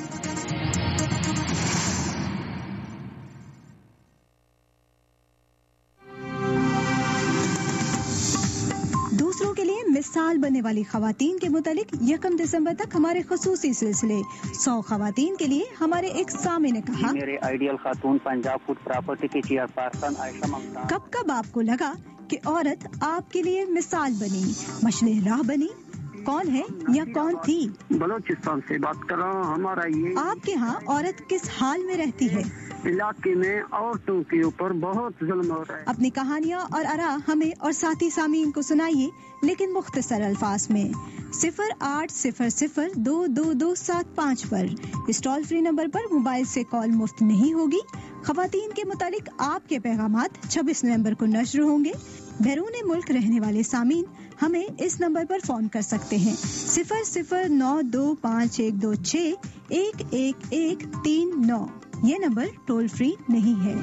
مثال بننے والی خواتین کے متعلق یکم دسمبر تک ہمارے خصوصی سلسلے سو خواتین کے لیے ہمارے ایک سامع نے کہا، میرے آئیڈیل خاتون پنجاب فوڈ پراپرٹی کی چیئر پرسن عائشہ ممتاز۔ کب کب آپ کو لگا کہ عورت آپ کے لیے مثال بنی، مشعل راہ بنی؟ کون ہے یا کون تھی؟ بلوچستان سے بات کر رہا ہوں۔ ہمارا یہ آپ کے ہاں عورت کس حال میں رہتی ہے؟ علاقے میں عورتوں کے اوپر بہت ظلم ہو رہا ہے۔ اپنی کہانیاں اور آراء ہمیں اور ساتھی سامعین کو سنائیے، لیکن مختصر الفاظ میں۔ صفر آٹھ صفر صفر دو دو دو سات پانچ پر اس ٹول فری نمبر پر موبائل سے کال مفت نہیں ہوگی۔ خواتین کے متعلق آپ کے پیغامات چھبیس نومبر کو نشر ہوں گے۔ بیرون ملک رہنے والے سامعین ہمیں اس نمبر پر فون کر سکتے ہیں، صفر صفر نو دو پانچ ایک دو چھ ایک ایک ایک تین نو۔ یہ نمبر ٹول فری نہیں ہے۔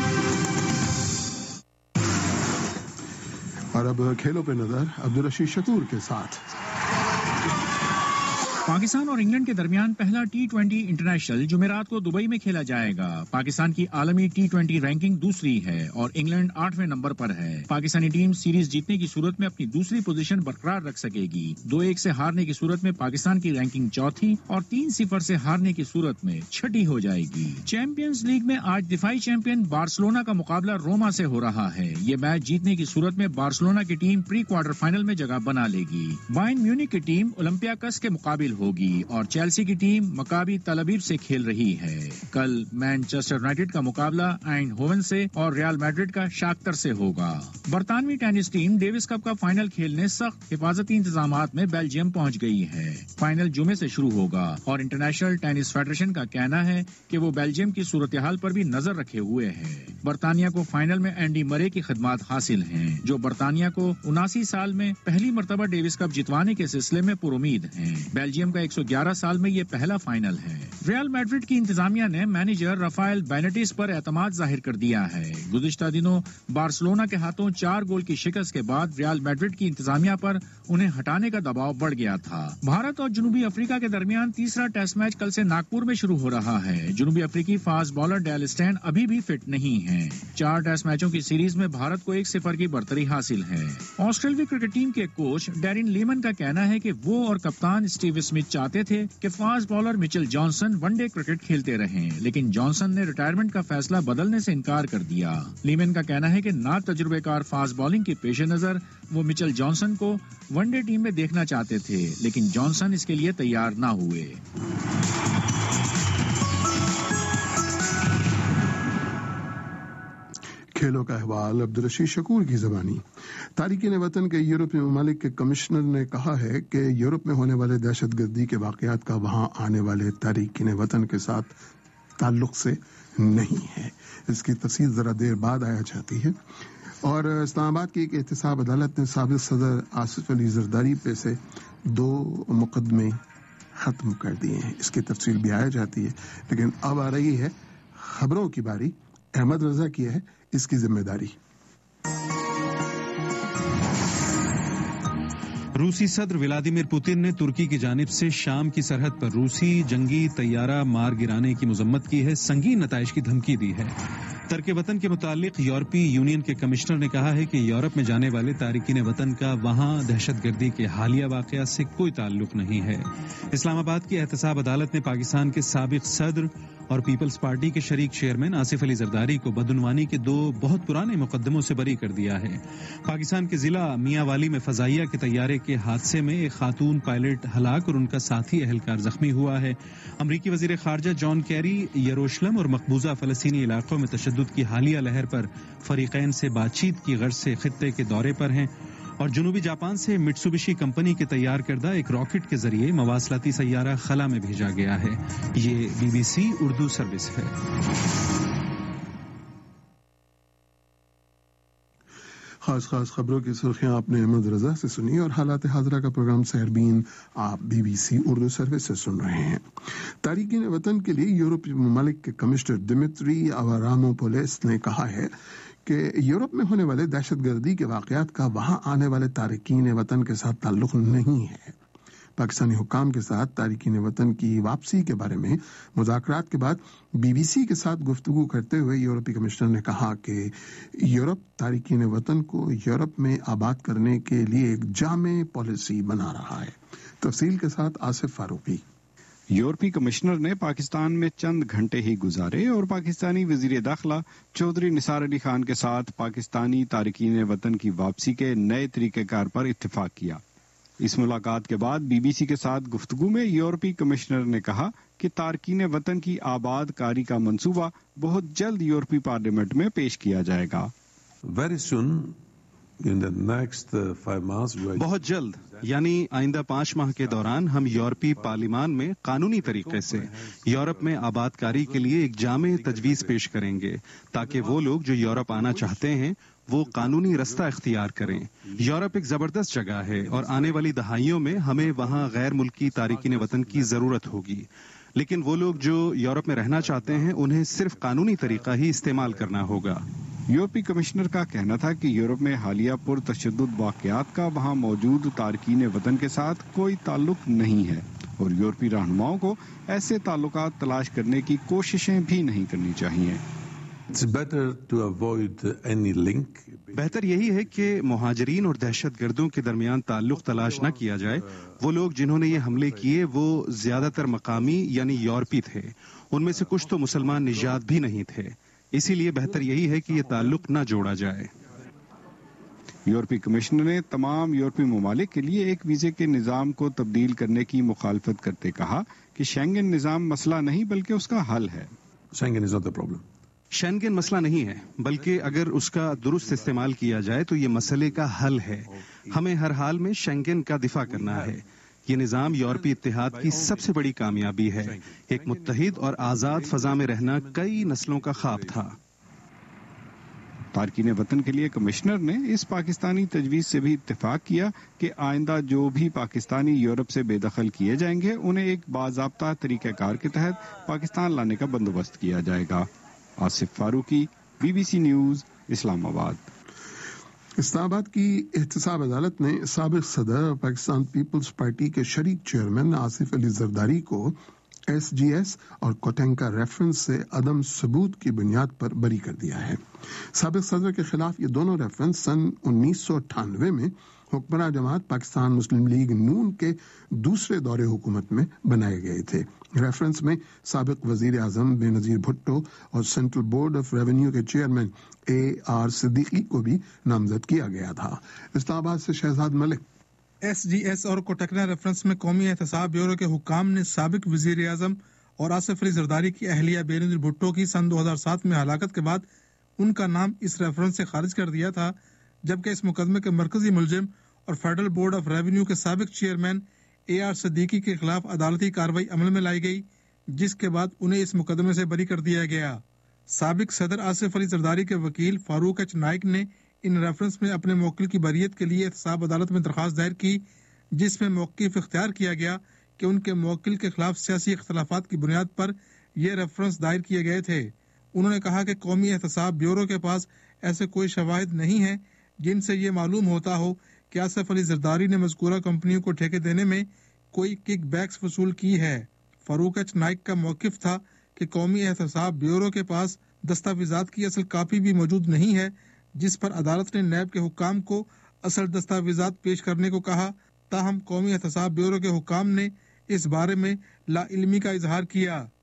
اور اب کھیلوں پہ نظر عبدالرشید شکور کے ساتھ۔ پاکستان اور انگلینڈ کے درمیان پہلا ٹی ٹوینٹی انٹرنیشنل جمعرات کو دبئی میں کھیلا جائے گا۔ پاکستان کی عالمی ٹی ٹوینٹی رینکنگ دوسری ہے اور انگلینڈ آٹھویں نمبر پر ہے۔ پاکستانی ٹیم سیریز جیتنے کی صورت میں اپنی دوسری پوزیشن برقرار رکھ سکے گی۔ دو ایک سے ہارنے کی صورت میں پاکستان کی رینکنگ چوتھی اور تین صفر سے ہارنے کی صورت میں چھٹی ہو جائے گی۔ چیمپئنز لیگ میں آج دفاعی چیمپئن بارسلونا کا مقابلہ روما سے ہو رہا ہے۔ یہ میچ جیتنے کی صورت میں بارسلونا کی ٹیم پری کوارٹر فائنل میں جگہ بنا لے گی۔ بائرن میونخ کی ٹیم اولمپیاکس کے مقابل ہوگی اور چیلسی کی ٹیم مکابی تل ابیب سے کھیل رہی ہے۔ کل مانچسٹر یونائیٹڈ کا مقابلہ آئن ہوون سے اور ریال میڈرڈ کا شاختر سے ہوگا۔ برطانوی ٹینس ٹیم ڈیوس کپ کا فائنل کھیلنے سخت حفاظتی انتظامات میں بیلجیم پہنچ گئی ہے۔ فائنل جمعے سے شروع ہوگا اور انٹرنیشنل ٹینس فیڈریشن کا کہنا ہے کہ وہ بیلجیم کی صورتحال پر بھی نظر رکھے ہوئے ہے۔ برطانیہ کو فائنل میں اینڈی مرے کی خدمات حاصل ہیں، جو برطانیہ کو اناسی سال میں پہلی مرتبہ ڈیوس کپ جتوانے کے سلسلے میں پر امید ہیں۔ بیلجیم کا ایک سو گیارہ سال میں یہ پہلا فائنل ہے۔ ریال میڈرڈ کی انتظامیہ نے مینیجر رافائل بینیٹس پر اعتماد ظاہر کر دیا ہے۔ گزشتہ دنوں بارسلونا کے ہاتھوں چار گول کی شکست کے بعد ریال میڈرڈ کی انتظامیہ پر انہیں ہٹانے کا دباؤ بڑھ گیا تھا۔ بھارت اور جنوبی افریقہ کے درمیان تیسرا ٹیسٹ میچ کل سے ناگپور میں شروع ہو رہا ہے۔ جنوبی افریقی فاسٹ بالر ڈیل اسٹین ابھی بھی فٹ نہیں ہیں۔ چار ٹیسٹ میچوں کی سیریز میں بھارت کو ایک صفر کی برتری حاصل ہے۔ آسٹریلوی کرکٹ ٹیم کے کوچ ڈیرن لیمن کا کہنا ہے کہ وہ اور کپتان اسٹیو اسمتھ چاہتے تھے کہ fast bowler Mitchell Johnson one day cricket کھیلتے رہیں، لیکن جانسن نے ریٹائرمنٹ کا فیصلہ بدلنے سے انکار کر دیا۔ لیمن کا کہنا ہے کہ نا تجربے کار فاسٹ بالنگ کے پیش نظر وہ مچل جانسن کو ون ڈے ٹیم میں دیکھنا چاہتے تھے، لیکن جانسن اس کے لیے تیار نہ ہوئے۔ کھیلوں کا احوال عبدالرشید شکور کی زبانی۔ تارکین وطن کے یورپی ممالک کے کمشنر نے کہا ہے کہ یورپ میں ہونے والے دہشت گردی کے واقعات کا وہاں آنے والے تارکین وطن کے ساتھ تعلق سے نہیں ہے۔ اس کی تفصیل ذرا دیر بعد آیا جاتی ہے۔ اور اسلام آباد کی ایک احتساب عدالت نے سابق صدر آصف علی زرداری پہ سے دو مقدمے ختم کر دیے ہیں۔ اس کی تفصیل بھی آیا جاتی ہے، لیکن اب آ رہی ہے خبروں کی باری۔ احمد رضا کی ہے اس کی ذمہ داری۔ روسی صدر ولادیمیر پوتن نے ترکی کی جانب سے شام کی سرحد پر روسی جنگی طیارہ مار گرانے کی مذمت کی ہے، سنگین نتائج کی دھمکی دی ہے۔ ترک وطن کے متعلق یورپی یونین کے کمشنر نے کہا ہے کہ یورپ میں جانے والے تارکین وطن کا وہاں دہشت گردی کے حالیہ واقعات سے کوئی تعلق نہیں ہے۔ اسلام آباد کی احتساب عدالت نے پاکستان کے سابق صدر اور پیپلز پارٹی کے شریک چیئرمین آصف علی زرداری کو بدعنوانی کے دو بہت پرانے مقدموں سے بری کر دیا ہے۔ پاکستان کے ضلع میاں والی میں فضائیہ کے طیارے کے حادثے میں ایک خاتون پائلٹ ہلاک اور ان کا ساتھی اہلکار زخمی ہوا ہے۔ امریکی وزیر خارجہ جان کیری یروشلم اور مقبوضہ فلسطینی علاقوں میں تشدد کی حالیہ لہر پر فریقین سے بات چیت کی غرض سے خطے کے دورے پر ہیں، اور جنوبی جاپان سے مٹسوبشی کمپنی کے تیار کردہ ایک راکٹ کے ذریعے مواصلاتی سیارہ خلا میں بھیجا گیا ہے۔ یہ B B C Urdu service ہے۔ خاص خاص خبروں کی سرخیاں آپ نے احمد رضا سے سنی، اور حالات حاضرہ کا پروگرام سحربین آپ B B C Urdu service سے سن رہے ہیں۔ تارکین وطن کے لیے یورپی ممالک کے کمشنر ڈیمیٹری آوراموپولس نے کہا ہے کہ یورپ میں ہونے والے دہشت گردی کے واقعات کا وہاں آنے والے تارکین وطن کے ساتھ تعلق نہیں ہے۔ پاکستانی حکام کے ساتھ تارکین وطن کی واپسی کے بارے میں مذاکرات کے بعد بی بی سی کے ساتھ گفتگو کرتے ہوئے یورپی کمشنر نے کہا کہ یورپ تارکین وطن کو یورپ میں آباد کرنے کے لیے ایک جامع پالیسی بنا رہا ہے۔ تفصیل کے ساتھ آصف فاروقی۔ یورپی کمشنر نے پاکستان میں چند گھنٹے ہی گزارے اور پاکستانی وزیر داخلہ چودھری نثار علی خان کے ساتھ پاکستانی تارکین وطن کی واپسی کے نئے طریقہ کار پر اتفاق کیا۔ اس ملاقات کے بعد بی بی سی کے ساتھ گفتگو میں یورپی کمشنر نے کہا کہ تارکین وطن کی آباد کاری کا منصوبہ بہت جلد یورپی پارلیمنٹ میں پیش کیا جائے گا۔ Very soon, in the next uh, five months, we are... بہت جلد یعنی آئندہ پانچ ماہ کے دوران ہم یورپی پارلیمان میں قانونی طریقے سے یورپ میں آباد کاری کے لیے ایک جامع تجویز پیش کریں گے، تاکہ وہ لوگ جو یورپ آنا چاہتے ہیں وہ قانونی رستہ اختیار کریں۔ یورپ ایک زبردست جگہ ہے اور آنے والی دہائیوں میں ہمیں وہاں غیر ملکی تارکین وطن کی ضرورت ہوگی، لیکن وہ لوگ جو یورپ میں رہنا چاہتے ہیں انہیں صرف قانونی طریقہ ہی استعمال کرنا ہوگا۔ یورپی کمشنر کا کہنا تھا کہ یورپ میں حالیہ پر تشدد واقعات کا وہاں موجود تارکین وطن کے ساتھ کوئی تعلق نہیں ہے، اور یورپی رہنماؤں کو ایسے تعلقات تلاش کرنے کی کوششیں بھی نہیں کرنی چاہیے۔ It's better to avoid any link. بہتر یہی ہے کہ مہاجرین اور دہشت گردوں کے درمیان تعلق تلاش نہ کیا جائے۔ وہ لوگ جنہوں نے یہ حملے کیے وہ زیادہ تر مقامی یعنی یورپی تھے، ان میں سے کچھ تو مسلمان نژاد بھی نہیں تھے، اسی لیے بہتر یہی ہے کہ یہ تعلق نہ جوڑا جائے۔ یورپی کمشنر نے تمام یورپی ممالک کے لیے ایک ویزے کے نظام کو تبدیل کرنے کی مخالفت کرتے کہا کہ شینگن نظام مسئلہ نہیں بلکہ اس کا حل ہے۔ Schengen is not a problem. Schengen مسئلہ نہیں ہے، بلکہ اگر اس کا درست استعمال کیا جائے تو یہ مسئلے کا حل ہے۔ ہمیں ہر حال میں شینگن کا دفاع کرنا ہے۔ یہ نظام یورپی اتحاد کی سب سے بڑی کامیابی ہے۔ ایک متحد اور آزاد فضا میں رہنا کئی نسلوں کا خواب تھا۔ تارکین وطن کے لیے کمشنر نے اس پاکستانی تجویز سے بھی اتفاق کیا کہ آئندہ جو بھی پاکستانی یورپ سے بے دخل کیے جائیں گے انہیں ایک باضابطہ طریقہ کار کے تحت پاکستان لانے کا بندوبست کیا جائے گا۔ Asif Farooqi, B B C news, Islamabad. اسلام آباد کی احتساب عدالت نے سابق صدر پاکستان پیپلز پارٹی کے شریک چیئرمین آصف علی زرداری کو ایس جی ایس اور کوٹینکا ریفرنس سے عدم ثبوت کی بنیاد پر بری کر دیا ہے۔ سابق صدر کے خلاف یہ دونوں ریفرنس سن انیس سو اٹھانوے میں حکمراں جماعت پاکستان مسلم لیگ نون کے دوسرے دور حکومت میں بنائے گئے تھے۔ ریفرنس میں سابق وزیر اعظم بے نظیر بھٹو اور سینٹرل بورڈ آف ریونیو کے چیئرمین اے آر صدیقی کو بھی نامزد کیا گیا تھا۔ اسلام آباد سے Shahzad Malik. S G S اور کوٹکنہ ریفرنس میں قومی احتساب بیورو کے حکام نے سابق وزیر اعظم اور آصف علی زرداری کی اہلیہ بے نظیر بھٹو کی سن دو ہزار سات میں ہلاکت کے بعد ان کا نام اس ریفرنس سے خارج کر دیا تھا، جبکہ اس مقدمے کے مرکزی ملزم اور فیڈرل بورڈ آف ریونیو کے سابق چیئرمین اے آر صدیقی کے خلاف عدالتی کارروائی عمل میں لائی گئی، جس کے بعد انہیں اس مقدمے سے بری کر دیا گیا۔ سابق صدر آصف علی زرداری کے وکیل فاروق ایچ نائک نے ان ریفرنس میں اپنے موکل کی بریت کے لیے احتساب عدالت میں درخواست دائر کی، جس میں موقف اختیار کیا گیا کہ ان کے موکل کے خلاف سیاسی اختلافات کی بنیاد پر یہ ریفرنس دائر کیے گئے تھے۔ انہوں نے کہا کہ قومی احتساب بیورو کے پاس ایسے کوئی شواہد نہیں ہیں جن سے یہ معلوم ہوتا ہو کہ آصف علی زرداری نے مذکورہ کمپنیوں کو ٹھیکے دینے میں کوئی کک بیکس وصول کی ہے۔ فاروق ایچ نائک کا موقف تھا کہ قومی احتساب بیورو کے پاس دستاویزات کی اصل کاپی بھی موجود نہیں ہے، جس پر عدالت نے نیب کے حکام کو اصل دستاویزات پیش کرنے کو کہا، تاہم قومی احتساب بیورو کے حکام نے اس بارے میں لا علمی کا اظہار کیا۔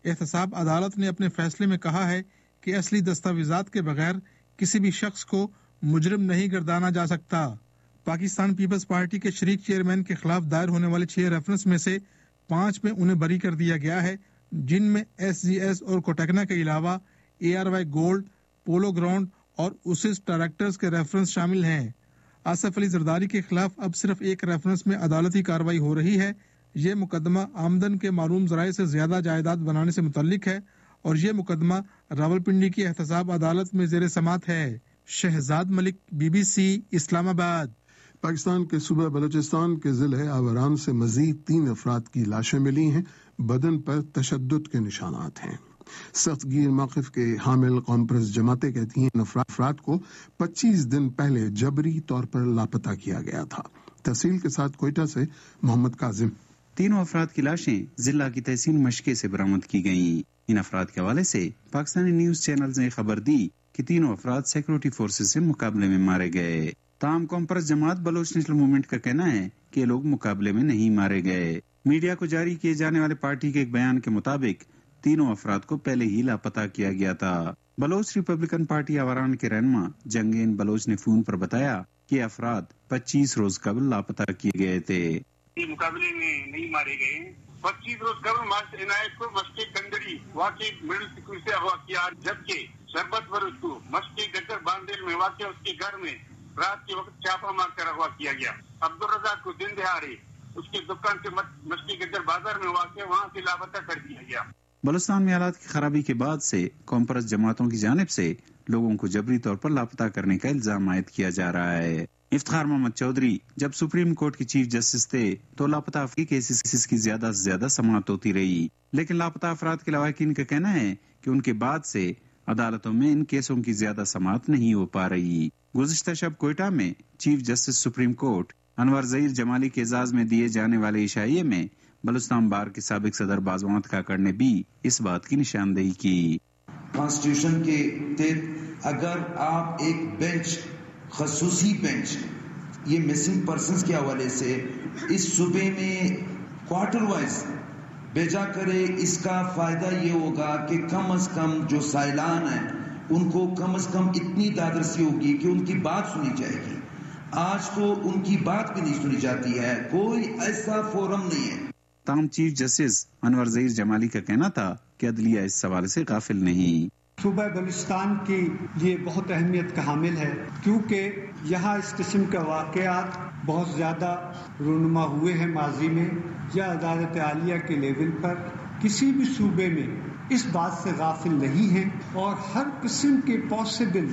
एहतसाब अदालत ने अपने फैसले में कहा है कि असली दस्तावेजात के बगैर किसी भी शख्स को मुजरिम नहीं गर्दाना जा सकता। पाकिस्तान पीपल्स पार्टी के शरीक चेयरमैन के खिलाफ दायर होने वाले छह रेफरेंस में से पांच में उन्हें बरी कर दिया गया है, जिनमें एस जी एस और कोटकना के अलावा A R Y gold, polo ground और उसिस डायरेक्टर्स के रेफरेंस शामिल हैं। आसफ अली जरदारी के खिलाफ अब सिर्फ एक रेफरेंस में अदालती कार्रवाई हो रही है। ये मुकदमा आमदन के मालूम जराए से ज्यादा जायदाद बनाने से मुतल्लिक है और ये मुकदमा रावलपिंडी की एहतसाब अदालत में जेर समात है। शहजाद मलिक, बीबीसी, इस्लामाबाद। पाकिस्तान के सूबा बलूचिस्तान के जिले आवरान से मजीद तीन अफराद की लाशें मिली हैं। बदन पर तशद्दुद के निशानात हैं। सख्त गिर मौक़िफ़ के हामिल कॉन्फ्रेंस जमातें कहती हैं इन अफराद को पच्चीस दिन पहले जबरी तौर पर लापता किया गया था। तहसील के साथ कोयटा से मोहम्मद काजिम। तीनों अफराद की लाशें जिला की तहसील मशके से बरामद की गयी। इन अफराद के हवाले से पाकिस्तानी न्यूज चैनल ने खबर दी कि तीनों अफराद सिक्योरिटी फोर्सेस से मुकाबले में मारे गए। ताम कॉन्फ्रेंस जमात बलोच नेशनल मूवमेंट का कहना है कि ये लोग मुकाबले में नहीं मारे गए। मीडिया को जारी किए जाने वाले पार्टी के एक बयान के मुताबिक तीनों अफराद को पहले ही लापता किया गया था। बलोच रिपब्लिकन पार्टी आवारान के रहनुमा जंगेन बलोच ने फोन पर बताया कि अफराद पच्चीस रोज कबल लापता किए गए थे। मुकाबले में नहीं मारे गए। पच्चीस रोज कबल मास्टर इनायत को मस्जिद कंदरी वाकई मिडिल स्कूल से अगवा किया, जबकि शरबत वरुज को मस्जिद गटर बांदेल में वाकई उसके घर में रात के वक्त छापा मार कर अगवा किया गया। अब्दुल रजाक को दिन दिहाड़े उसकी दुकान से मस्जिद गटर बाजार में वाकई वहाँ से लापता कर दिया गया। बलूचिस्तान में हालात की खराबी के बाद से कॉन्फ्रेंस जमातों की जानिब से लोगों को जबरी तौर पर लापता करने का इल्जाम आयद किया जा रहा है। इफ्तिखार मोहम्मद चौधरी जब सुप्रीम कोर्ट के चीफ जस्टिस थे तो लापता अफराद केसेस की ज्यादा से ज्यादा समाअत होती रही, लेकिन लापता अफराद के लवाकिन का कहना है कि उनके बाद से अदालतों में इन केसों की ज्यादा समाअत नहीं हो पा रही। गुज़िश्ता शब कोयटा में chief justice supreme court Anwar Zaheer Jamali के एजाज में दिए जाने वाले इशाइये में बलूचिस्तान बार के साबिक सदर बाजवात खाकर ने भी इस बात की निशानदेही की। कॉन्स्टिट्यूशन के तहत अगर आप एक बेंच, खसूसी बेंच, ये मिसिंग पर्सन्स के हवाले से इस सूबे में क्वार्टर वाइज भेजा करे, इसका फायदा ये होगा कि कम अज कम जो साइलान हैं उनको कम अज कम इतनी दादरसी होगी कि उनकी बात सुनी जाएगी। आज तो उनकी बात भी नहीं सुनी जाती है, कोई ऐसा फोरम नहीं है। ताम चीफ जस्टिस अनवर ज़हीर जमाली का कहना था कि अदलिया इस सवाल से गाफिल नहीं। सूबा बलूचिस्तान के लिए बहुत अहमियत का हामिल है, क्योंकि यहाँ इस किस्म के वाक़यात बहुत ज़्यादा रूनुमा हुए हैं माजी में, या अदालत आलिया के लेवल पर किसी भी सूबे में इस बात से गाफिल नहीं है और हर किस्म के पॉसिबल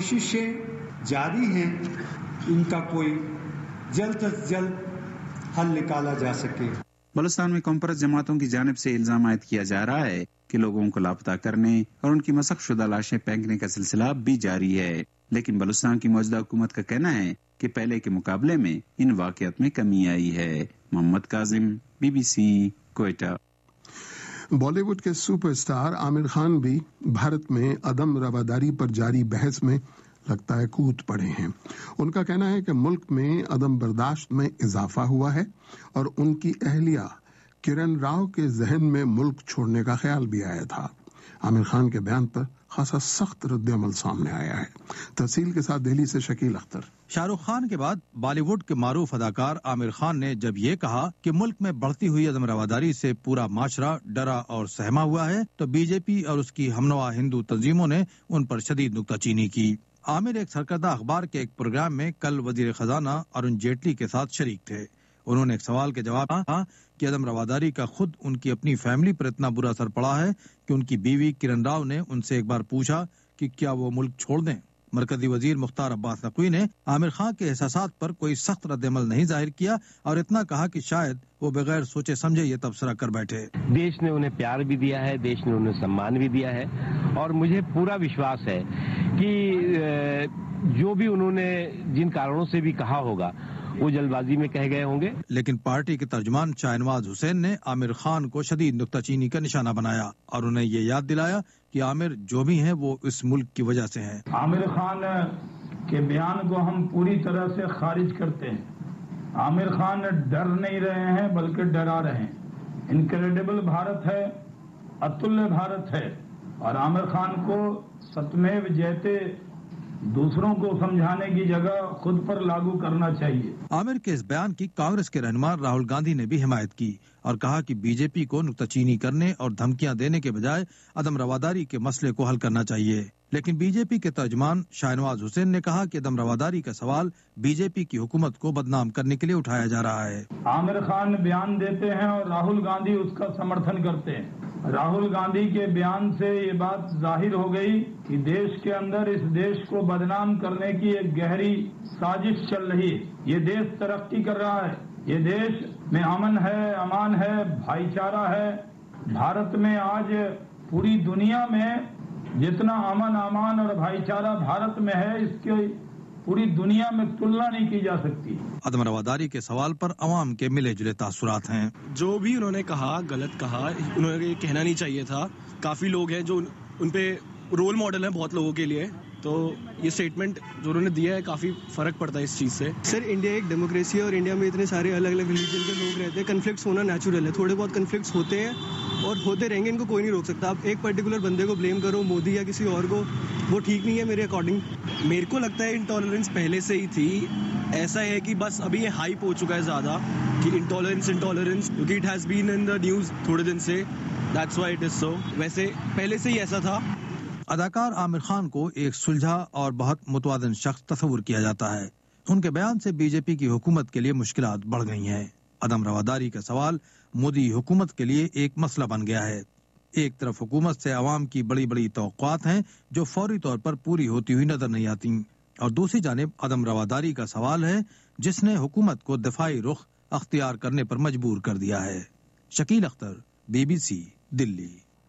कोशिशें जारी हैं, इनका कोई जल्द अज जल्द हल निकाला जा सके। बलूचिस्तान में कॉन्फ्रेंस जमातों की जानिब से इल्जाम आयद किया जा रहा है कि लोगों को लापता करने और उनकी मसख शुदा लाशें फेंकने का सिलसिला भी जारी है, लेकिन बलूचिस्तान की मौजूदा हुकूमत का कहना है कि पहले के मुकाबले में इन वाक़यात में कमी आई है। मोहम्मद काजिम, बीबीसी, कोयटा। बॉलीवुड के सुपरस्टार आमिर खान भी भारत में अदम रवादारी पर जारी बहस में लगता है कूद पड़े हैं। उनका कहना है कि मुल्क में अदम बर्दाश्त में इजाफा हुआ है और उनकी अहलिया किरण राव के जहन में मुल्क छोड़ने का ख्याल भी आया था। आमिर खान के बयान पर खासा सख्त रद्द-ए-अमल सामने आया है। तफसील के साथ दिल्ली से शकील अख्तर। शाहरुख खान के बाद बॉलीवुड के मारूफ अदाकार आमिर खान ने जब ये कहा कि मुल्क में बढ़ती हुई अदम रवादारी से पूरा माशरा डरा और सहमा हुआ है, तो बीजेपी और उसकी हमनवा हिंदू तंजीमों ने उन पर शदीद नुक्ताचीनी की। आमिर एक सरकर्दा अखबार के एक प्रोग्राम में कल वजीर खजाना अरुण जेटली के साथ शरीक थे। उन्होंने एक सवाल के जवाब में कि अदम रवादारी का खुद उनकी अपनी फैमिली पर इतना बुरा असर पड़ा है कि उनकी बीवी किरण राव ने उनसे एक बार पूछा कि क्या वो मुल्क छोड़ दें। मरकजी वजीर मुख्तार अब्बास नकवी ने आमिर खान के एहसासात पर कोई सख्त रद्द-ए-अमल नहीं जाहिर किया और इतना कहा कि शायद वो बगैर सोचे समझे ये तबसरा कर बैठे। देश ने उन्हें प्यार भी दिया है, देश ने उन्हें सम्मान भी दिया है और मुझे पूरा विश्वास है कि जो भी उन्होंने जिन कारणों से भी कहा होगा वो जल्दबाजी में कह गए होंगे। लेकिन पार्टी के तर्जुमान शाहनवाज हुसैन ने आमिर खान को शदीद नुक्ताचीनी का निशाना बनाया और उन्हें ये याद दिलाया कि आमिर जो भी हैं वो इस मुल्क की वजह से हैं। आमिर खान के बयान को हम पूरी तरह से खारिज करते हैं। आमिर खान डर नहीं रहे हैं बल्कि डरा रहे हैं। इनक्रेडिबल भारत है, अतुल्य भारत है और आमिर खान को सत्यमेव जयते दूसरों को समझाने की जगह खुद पर लागू करना चाहिए। आमिर के इस बयान की कांग्रेस के रहनुमा राहुल गांधी ने भी हिमायत की और कहा कि बीजेपी को नुक्ताचीनी करने और धमकियां देने के बजाय अदम रवादारी के मसले को हल करना चाहिए। लेकिन बीजेपी के तर्जमान शाहनवाज हुसैन ने कहा कि अदम रवादारी का सवाल बीजेपी की हुकूमत को बदनाम करने के लिए उठाया जा रहा है। आमिर खान बयान देते हैं और राहुल गांधी उसका समर्थन करते हैं। राहुल गांधी के बयान से ये बात जाहिर हो गई कि देश के अंदर इस देश को बदनाम करने की एक गहरी साजिश चल रही है। ये देश तरक्की कर रहा है, ये देश में अमन है, अमान है, भाईचारा है। भारत में आज पूरी दुनिया में जितना अमन अमान और भाईचारा भारत में है, इसके पूरी दुनिया में तुलना नहीं की जा सकती। अदम रवादारी के सवाल पर अवाम के मिले जुले तासुरात हैं। जो भी उन्होंने कहा गलत कहा, उन्होंने ये कहना नहीं चाहिए था। काफी लोग हैं जो उन पे रोल मॉडल हैं बहुत लोगों के लिए, तो ये स्टेटमेंट जो उन्होंने दिया है काफी फर्क पड़ता है इस चीज से। सर इंडिया एक डेमोक्रेसी है और इंडिया में इतने सारे अलग अलग रिलीजन के लोग रहते हैं, कन्फ्लिक्ट्स होना नेचुरल है। थोड़े बहुत कन्फ्लिक्ट्स होते हैं और होते रहेंगे, इनको कोई नहीं रोक सकता। आप एक पर्टिकुलर बंदे को ब्लेम करो, मोदी या किसी और को, वो ठीक नहीं है मेरे अकॉर्डिंग। मेरे को लगता है इंटॉलरेंस पहले से ही थी। ऐसा है कि बस अभी ये हाइप हो चुका है ज्यादा कि इंटॉलरेंस इंटॉलरेंस क्योंकि it has been in the news थोड़े दिन से, that's why it is so. वैसे पहले से ही ऐसा था। अदाकार आमिर खान को एक सुलझा और बहुत मुतवाज़िन शख्स तस्वुर किया जाता है। उनके बयान से बीजेपी की हुकूमत के लिए मुश्किलात बढ़ गई हैं। अदम रवादारी का सवाल मोदी हुकूमत के लिए एक मसला बन गया है। एक तरफ हुकूमत से अवाम की बड़ी बड़ी तवक्कुआत हैं जो फौरी तौर पर पूरी होती हुई नजर नहीं आती, और दूसरी जानिब अदम रवादारी का सवाल है जिसने हुकूमत को दिफाई रुख अख्तियार करने पर मजबूर कर दिया है। शकील अख्तर, बीबीसी, दिल्ली।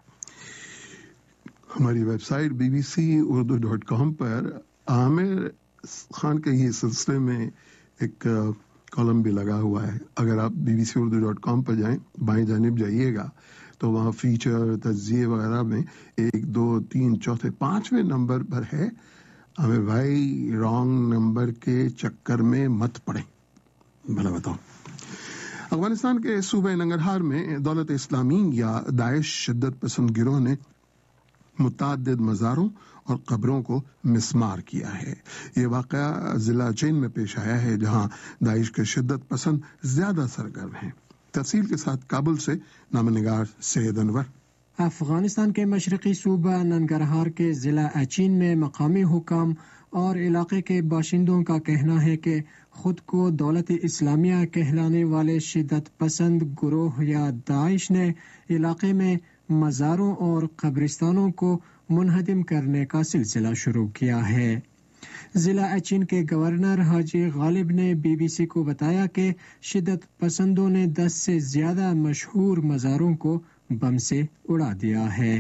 हमारी website B B C Urdu dot com पर आमिर खान के ही सिलसिले में एक कॉलम भी लगा हुआ है। अगर आप B B C Urdu dot com पर जाएं, बाएं जानिब जाइएगा तो वहाँ फीचर तज्जिए वगैरह में एक दो तीन चौथे पांचवें नंबर पर है आमिर भाई रॉन्ग नंबर के चक्कर में मत पड़े। भला बताओ। अफगानिस्तान के सूबे नंगरहार में दौलत इस्लामी या दाइश शिद्दत पसंद गिरोह ने मुतअद्दिद मज़ारों और कब्रों को मिसमार किया है। ये वाक़या जिला चीन में पेश आया है जहां दाइश के शिद्दत पसंद ज्यादा सरगर्म हैं। तफसील के साथ काबुल से नामनिगार सैयद अनवर। अफगानिस्तान के मशरकी सूबा ननगरहार के जिला अचीन में मकामी हुकाम और इलाके के बाशिंदों का कहना है कि खुद को दौलत इस्लामिया कहलाने वाले शिद्दत पसंद गुरोह या दाइश ने इलाके में मज़ारों और कब्रिस्तानों को मुनहदिम करने का सिलसिला शुरू किया है। जिला अचीन के गवर्नर हाजी गालिब ने बीबीसी को बताया कि शिद्दत पसंदों ने दस से ज्यादा मशहूर मज़ारों को बम से उड़ा दिया है।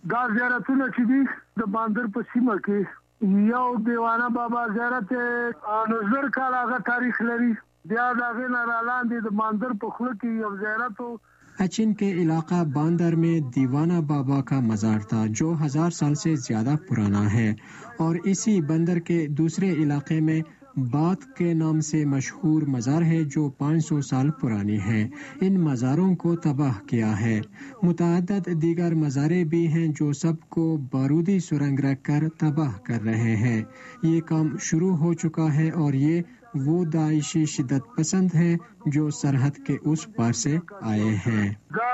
देवाना बाबा ज़ियारत नज़र का लागा तारीख लरी दिया दागे नारालान दे मांदर पखल की अब ज़ियारत। अचिन के इलाका बांदर में दीवाना बाबा का मज़ार था जो हजार साल से ज्यादा पुराना है, और इसी बंदर के दूसरे इलाके में बात के नाम से मशहूर मज़ार है जो पाँच सौ साल पुरानी है। इन मज़ारों को तबाह किया है। मुतअद्दिद दीगर मज़ारे भी हैं जो सबको बारूदी सुरंग रख कर तबाह कर रहे हैं। ये काम शुरू हो चुका है और ये वो दाइशी शिद्दत पसंद हैं जो सरहद के उस पार से आए हैं।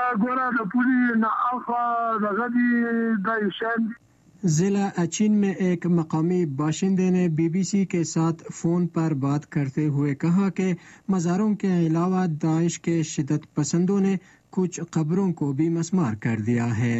जिला अचीन में एक मकामी बाशिंदे ने बीबीसी के साथ फोन पर बात करते हुए कहा कि मज़ारों के अलावा दाइश के शिद्दत पसंदों ने कुछ कब्रों को भी मस्मार कर दिया है।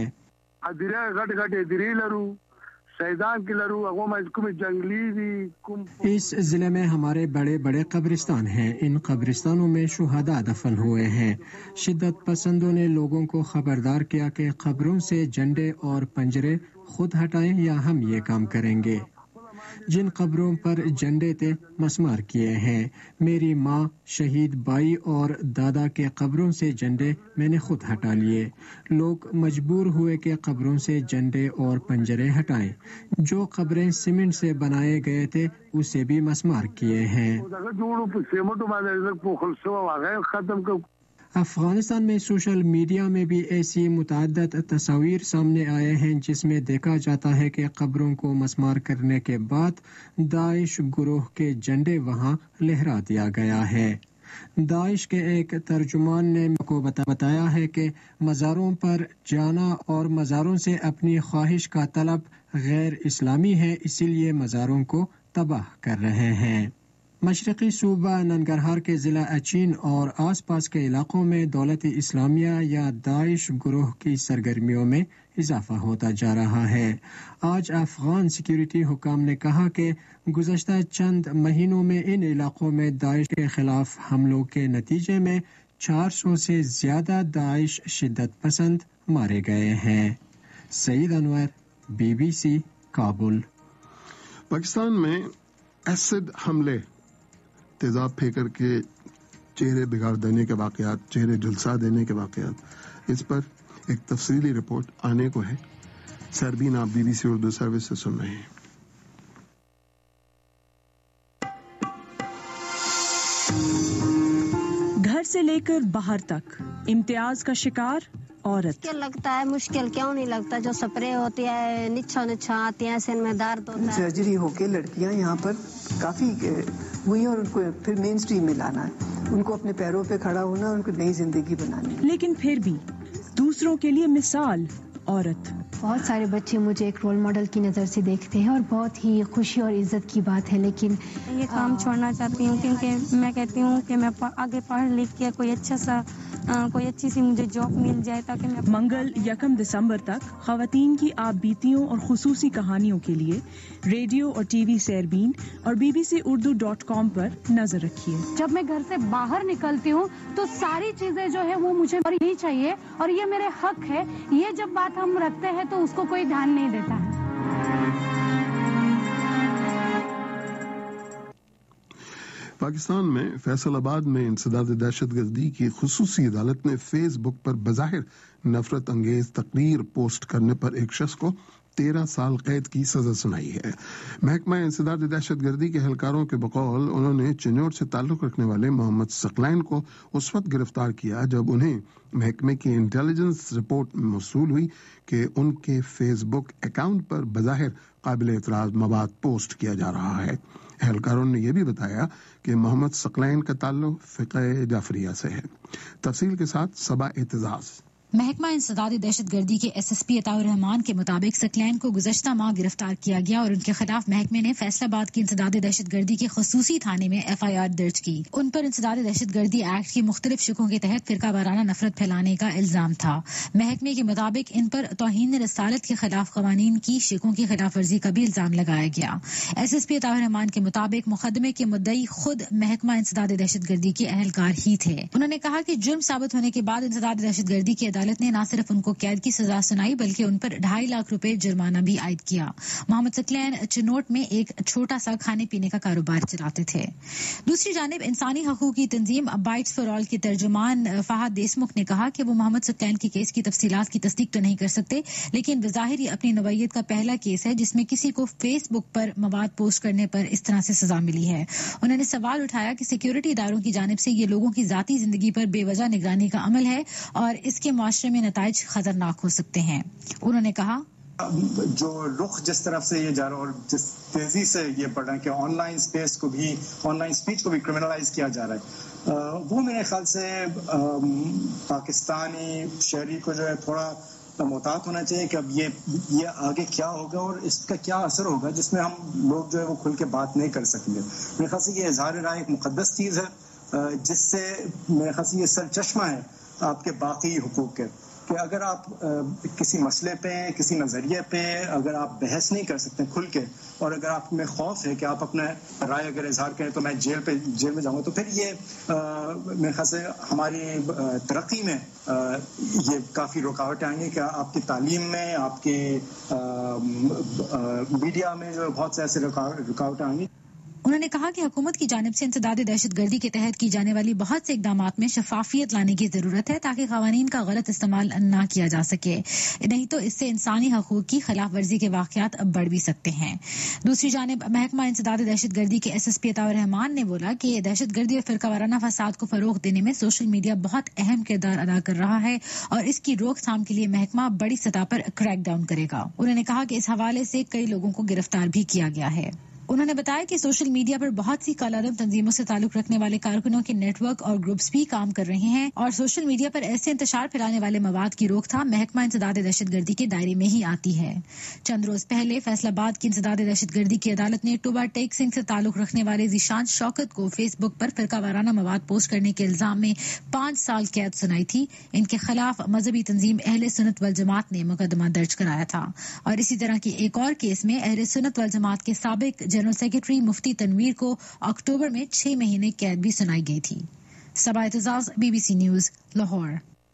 इस जिले में हमारे बड़े बड़े कब्रिस्तान हैं। इन कब्रिस्तानों में शुहदा दफन हुए हैं। शिद्दत पसंदों ने लोगों को खबरदार किया कि कब्रों से झंडे और पंजरे खुद हटाएं या हम ये काम करेंगे। जिन कब्रों पर झंडे थे मस्मार किए हैं। मेरी माँ, शहीद बाई और दादा के कब्रों से झंडे मैंने खुद हटा लिए। लोग मजबूर हुए कि कब्रों से झंडे और पंजरे हटाएं। जो कब्रें सीमेंट से बनाए गए थे उसे भी मस्मार किए हैं। افغانستان میں سوشل میڈیا میں بھی ایسی متعدد تصاویر سامنے آئے ہیں جس میں دیکھا جاتا ہے کہ قبروں کو مسمار کرنے کے بعد داعش گروہ کے جھنڈے وہاں لہرا دیا گیا ہے۔ داعش کے ایک ترجمان نے کو بتایا ہے کہ مزاروں پر جانا اور مزاروں سے اپنی خواہش کا طلب غیر اسلامی ہے، اسی لیے مزاروں کو تباہ کر رہے ہیں۔ مشرقی صوبہ ننگرہار کے ضلع اچین اور آس پاس کے علاقوں میں دولت اسلامیہ یا داعش گروہ کی سرگرمیوں میں اضافہ ہوتا جا رہا ہے۔ آج افغان سیکیورٹی حکام نے کہا کہ گزشتہ چند مہینوں میں ان علاقوں میں داعش کے خلاف حملوں کے نتیجے میں چار سو سے زیادہ داعش شدت پسند مارے گئے ہیں۔ Saeed Anwar, B B C, Kabul. Pakistan میں ایسڈ حملے، تیزاب پھینک کر کے چہرے بگاڑ دینے کے واقعات، چہرے جلسہ دینے کے واقعات، اس پر ایک تفصیلی رپورٹ آنے کو ہے۔ سربین آپ B B C Urdu service سے سن رہے ہیں۔ گھر سے لے کر باہر تک امتیاز کا شکار عورت۔ مشکل لگتا ہے، مشکل کیوں نہیں لگتا؟ جو سپرے ہوتی ہے نچھا نچھا آتی ہیں، سن میں درد ہوتا ہے۔ سرجری ہو کے لڑکیاں یہاں پر کافی ہوئی اور ان کو پھر مین سٹریم میں لانا ہے، ان کو اپنے پیروں پہ کھڑا ہونا، ان کو نئی زندگی بنانی۔ لیکن پھر بھی دوسروں کے لیے مثال عورت۔ بہت سارے بچے مجھے ایک رول ماڈل کی نظر سے دیکھتے ہیں اور بہت ہی خوشی اور عزت کی بات ہے، لیکن یہ کام چھوڑنا چاہتی ہوں کیونکہ میں کہتی ہوں کہ میں آگے پڑھ لکھ کے کوئی اچھا سا کوئی اچھی سی مجھے جاب مل جائے تاکہ میں۔ منگل یکم دسمبر تک خواتین کی آپ بیتیوں اور خصوصی کہانیوں کے لیے ریڈیو اور ٹی وی سیربین اور B B C Urdu dot com پر نظر رکھیے۔ جب میں گھر سے باہر نکلتی ہوں تو ساری چیزیں جو ہے وہ مجھے نہیں چاہیے اور یہ میرے حق ہے، یہ جب بات ہم رکھتے ہیں تو اس کو کوئی دھیان نہیں دیتا ہے۔ پاکستان میں فیصل آباد میں انسداد دہشت گردی کی خصوصی عدالت نے فیس بک پر بظاہر نفرت انگیز تقریر پوسٹ کرنے پر ایک شخص کو تیرہ سال قید کی سزا سنائی ہے۔ محکمہ انسداد دہشت گردی کے اہلکاروں کے بقول انہوں نے چنور سے تعلق رکھنے والے محمد ثقلین کو اس وقت گرفتار کیا جب انہیں محکمے کی انٹیلیجنس رپورٹ موصول ہوئی کہ ان کے فیس بک اکاؤنٹ پر بظاہر قابل اعتراض مواد پوسٹ کیا جا رہا ہے۔ اہلکاروں نے یہ بھی بتایا کہ محمد ثقلین کا تعلق فقہ جعفریہ سے ہے۔ تفصیل کے ساتھ صبا اعتزاز۔ محکمہ انسداد دہشت گردی کے ایس ایس پی عطاء الرحمان کے مطابق ثقلین کو گزشتہ ماہ گرفتار کیا گیا اور ان کے خلاف محکمے نے فیصل آباد کی انسداد دہشت گردی کے خصوصی تھانے میں ایف آئی آر درج کی۔ ان پر انسداد دہشت گردی ایکٹ کی مختلف شقوں کے تحت فرقہ وارانہ نفرت پھیلانے کا الزام تھا۔ محکمے کے مطابق ان پر توہین رسالت کے خلاف قوانین کی شقوں کی خلاف ورزی کا بھی الزام لگایا گیا۔ ایس ایس پی عطاء الرحمان کے مطابق مقدمے کے مدعی خود محکمہ انسداد دہشت گردی کے اہلکار ہی تھے۔ انہوں نے کہا کہ جرم ثابت ہونے کے بعد انسداد دہشت گردی کی عدالت نے نہ صرف ان کو قید کی سزا سنائی بلکہ ان پر ڈھائی لاکھ روپے جرمانہ بھی عائد کیا۔ محمد ثقلین چنوٹ میں ایک چھوٹا سا کھانے پینے کا کاروبار چلاتے تھے۔ دوسری جانب انسانی حقوق کی تنظیم بائٹس فار آل کے ترجمان فہد دیسمکھ نے کہا کہ وہ محمد ثقلین کے کیس کی تفصیلات کی تصدیق تو نہیں کر سکتے، لیکن بظاہر یہ اپنی نوعیت کا پہلا کیس ہے جس میں کسی کو فیس بک پر مواد پوسٹ کرنے پر اس طرح سے سزا ملی ہے۔ انہوں نے سوال اٹھایا کہ سیکیورٹی اداروں کی جانب سے یہ لوگوں کی ذاتی زندگی پر بے وجہ نگرانی کا عمل ہے اور اس کے معاشرے میں نتائج خطرناک ہو سکتے ہیں۔ انہوں نے کہا جو رخ جس طرف سے یہ جا رہا ہے اور جس تیزی سے یہ بڑھ رہا ہے کہ آن لائن اسپیس کو بھی آن لائن اسپیچ کو بھی کرمنلائز کیا جا رہا ہے، وہ میرے خیال سے پاکستانی شہری کو جو ہے تھوڑا محتاط ہونا چاہیے کہ اب یہ یہ آگے کیا ہوگا اور اس کا کیا اثر ہوگا جس میں ہم لوگ جو ہے وہ کھل کے بات نہیں کر سکیں گے۔ میرے خیال سے یہ اظہار رائے ایک مقدس چیز ہے جس سے میرے خیال سے یہ سر چشمہ ہے آپ کے باقی حقوق کے، کہ اگر آپ کسی مسئلے پہ کسی نظریے پہ اگر آپ بحث نہیں کر سکتے کھل کے اور اگر آپ میں خوف ہے کہ آپ اپنا رائے اگر اظہار کریں تو میں جیل پہ جیل میں جاؤں گا، تو پھر یہ میرے خیال سے ہماری ترقی میں یہ کافی رکاوٹیں آئیں گی کہ آپ کی تعلیم میں، آپ کے میڈیا میں جو بہت سے ایسے رکاوٹیں آئیں گی۔ انہوں نے کہا کہ حکومت کی جانب سے انسداد دہشت گردی کے تحت کی جانے والی بہت سے اقدامات میں شفافیت لانے کی ضرورت ہے تاکہ قوانین کا غلط استعمال نہ کیا جا سکے، نہیں تو اس سے انسانی حقوق کی خلاف ورزی کے واقعات بڑھ بھی سکتے ہیں۔ دوسری جانب محکمہ انسداد دہشت گردی کے ایس ایس پی عطاء الرحمان نے بولا کہ دہشت گردی اور فرقہ وارانہ فساد کو فروغ دینے میں سوشل میڈیا بہت اہم کردار ادا کر رہا ہے اور اس کی روک تھام کے لیے محکمہ بڑی سطح پر کریک ڈاؤن کرے گا۔ انہوں نے کہا کہ اس حوالے سے کئی لوگوں کو گرفتار بھی کیا گیا ہے۔ انہوں نے بتایا کہ سوشل میڈیا پر بہت سی کالعدم تنظیموں سے تعلق رکھنے والے کارکنوں کے نیٹ ورک اور گروپس بھی کام کر رہے ہیں اور سوشل میڈیا پر ایسے انتشار پھیلانے والے مواد کی روک تھام محکمہ انسداد دہشت گردی کے دائرے میں ہی آتی ہے۔ چند روز پہلے فیصل آباد کی انسداد دہشت گردی کی عدالت نے ٹوبا ٹیک سنگھ سے تعلق رکھنے والے ذیشان شوکت کو فیس بک پر فرقہ وارانہ مواد پوسٹ کرنے کے الزام میں پانچ سال قید سنائی تھی۔ ان کے خلاف مذہبی تنظیم اہل سنت والجماعت نے مقدمہ درج کرایا تھا اور اسی طرح کی ایک اور کیس میں اہل سنت والجماعت کے سابق جنرل سیکرٹری مفتی تنویر کو اکتوبر میں چھ مہینے قید بھی سنائی گئی تھی۔ Saba Aitzaz, B B C news, Lahore.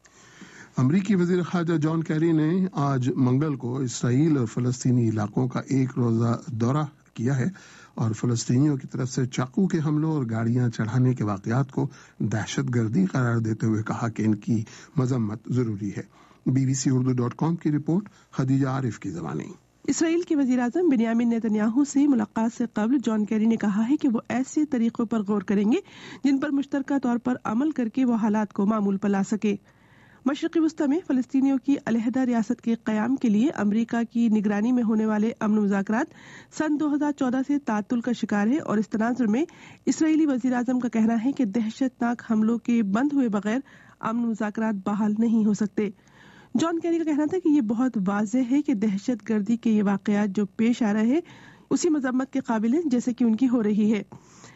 امریکی وزیر خارجہ جان کیری نے آج منگل کو اسرائیل اور فلسطینی علاقوں کا ایک روزہ دورہ کیا ہے اور فلسطینیوں کی طرف سے چاقو کے حملوں اور گاڑیاں چڑھانے کے واقعات کو دہشت گردی قرار دیتے ہوئے کہا کہ ان کی مذمت ضروری ہے۔ B B C Urdu dot com کی رپورٹ، خدیجہ عارف کی زبانی۔ اسرائیل کے وزیر اعظم بنیامین نیتنیاہو سے ملاقات سے قبل جان کیری نے کہا ہے کہ وہ ایسے طریقوں پر غور کریں گے جن پر مشترکہ طور پر عمل کر کے وہ حالات کو معمول پر لا سکے۔ مشرقی وسطی میں فلسطینیوں کی علیحدہ ریاست کے قیام کے لیے امریکہ کی نگرانی میں ہونے والے امن مذاکرات سن دو ہزار چودہ سے تعطل کا شکار ہے اور اس تناظر میں اسرائیلی وزیر اعظم کا کہنا ہے کہ دہشت ناک حملوں کے بند ہوئے بغیر امن مذاکرات بحال نہیں ہو سکتے۔ جان کیری کا کہنا تھا کہ یہ بہت واضح ہے کہ دہشت گردی کے یہ واقعات جو پیش آ رہے ہیں اسی مذمت کے قابل ہیں جیسے کہ ان کی ہو رہی ہے۔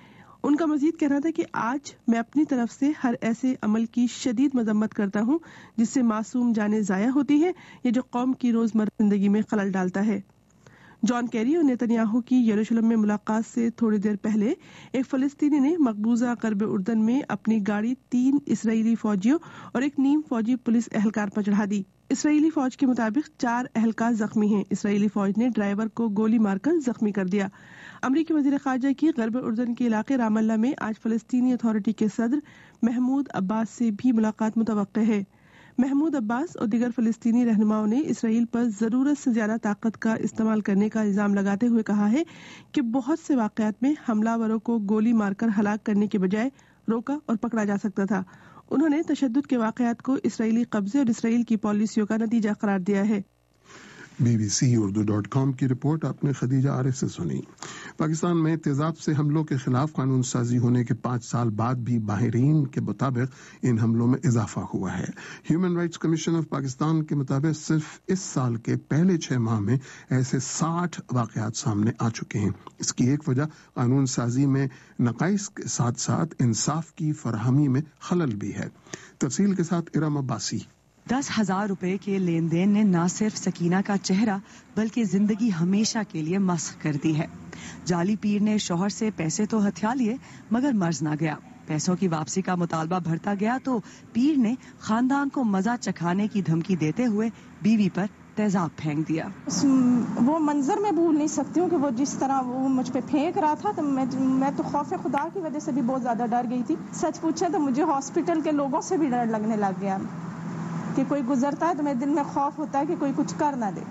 ان کا مزید کہنا تھا کہ آج میں اپنی طرف سے ہر ایسے عمل کی شدید مذمت کرتا ہوں جس سے معصوم جانیں ضائع ہوتی ہیں یا جو قوم کی روزمرہ زندگی میں خلل ڈالتا ہے۔ جان کیری اور نیتنیاہو کی یروشلم میں ملاقات سے تھوڑی دیر پہلے ایک فلسطینی نے مقبوضہ غرب اردن میں اپنی گاڑی تین اسرائیلی فوجیوں اور ایک نیم فوجی پولیس اہلکار پر چڑھا دی۔ اسرائیلی فوج کے مطابق چار اہلکار زخمی ہیں۔ اسرائیلی فوج نے ڈرائیور کو گولی مار کر زخمی کر دیا۔ امریکی وزیر خارجہ کی غرب اردن کے علاقے رام اللہ میں آج فلسطینی اتھارٹی کے صدر محمود عباس سے بھی ملاقات متوقع ہے۔ محمود عباس اور دیگر فلسطینی رہنماؤں نے اسرائیل پر ضرورت سے زیادہ طاقت کا استعمال کرنے کا الزام لگاتے ہوئے کہا ہے کہ بہت سے واقعات میں حملہ وروں کو گولی مار کر ہلاک کرنے کے بجائے روکا اور پکڑا جا سکتا تھا۔ انہوں نے تشدد کے واقعات کو اسرائیلی قبضے اور اسرائیل کی پالیسیوں کا نتیجہ قرار دیا ہے۔ B B C Urdu dot com کی رپورٹ آپ نے خدیجہ عارف سے سنی۔ پاکستان میں تیزاب سے حملوں کے خلاف قانون سازی ہونے کے پانچ سال بعد بھی ماہرین کے مطابق ان حملوں میں اضافہ ہوا ہے۔ Human rights commission of Pakistan کے مطابق صرف اس سال کے پہلے چھ ماہ میں ایسے ساٹھ واقعات سامنے آ چکے ہیں۔ اس کی ایک وجہ قانون سازی میں نقائص کے ساتھ ساتھ انصاف کی فراہمی میں خلل بھی ہے۔ تفصیل کے ساتھ ارم عباسی۔ دس ہزار روپے کے لین دین نے نہ صرف سکینہ کا چہرہ بلکہ زندگی ہمیشہ کے لیے مسخ کر دی ہے۔ جعلی پیر نے شوہر سے پیسے تو ہتھیا لیے مگر مرض نہ گیا۔ پیسوں کی واپسی کا مطالبہ بڑھتا گیا تو پیر نے خاندان کو مزہ چکھانے کی دھمکی دیتے ہوئے بیوی پر تیزاب پھینک دیا۔ وہ منظر میں بھول نہیں سکتی ہوں کہ وہ جس طرح وہ مجھ پہ پھینک رہا تھا تو میں میں تو خوف خدا کی وجہ سے بھی بہت زیادہ ڈر گئی تھی۔ سچ پوچھے تو مجھے ہاسپٹل کے لوگوں سے بھی ڈر لگنے لگ گیا کہ کوئی گزرتا ہے تو میرے دل میں خوف ہوتا ہے کہ کوئی کچھ کر نہ دے۔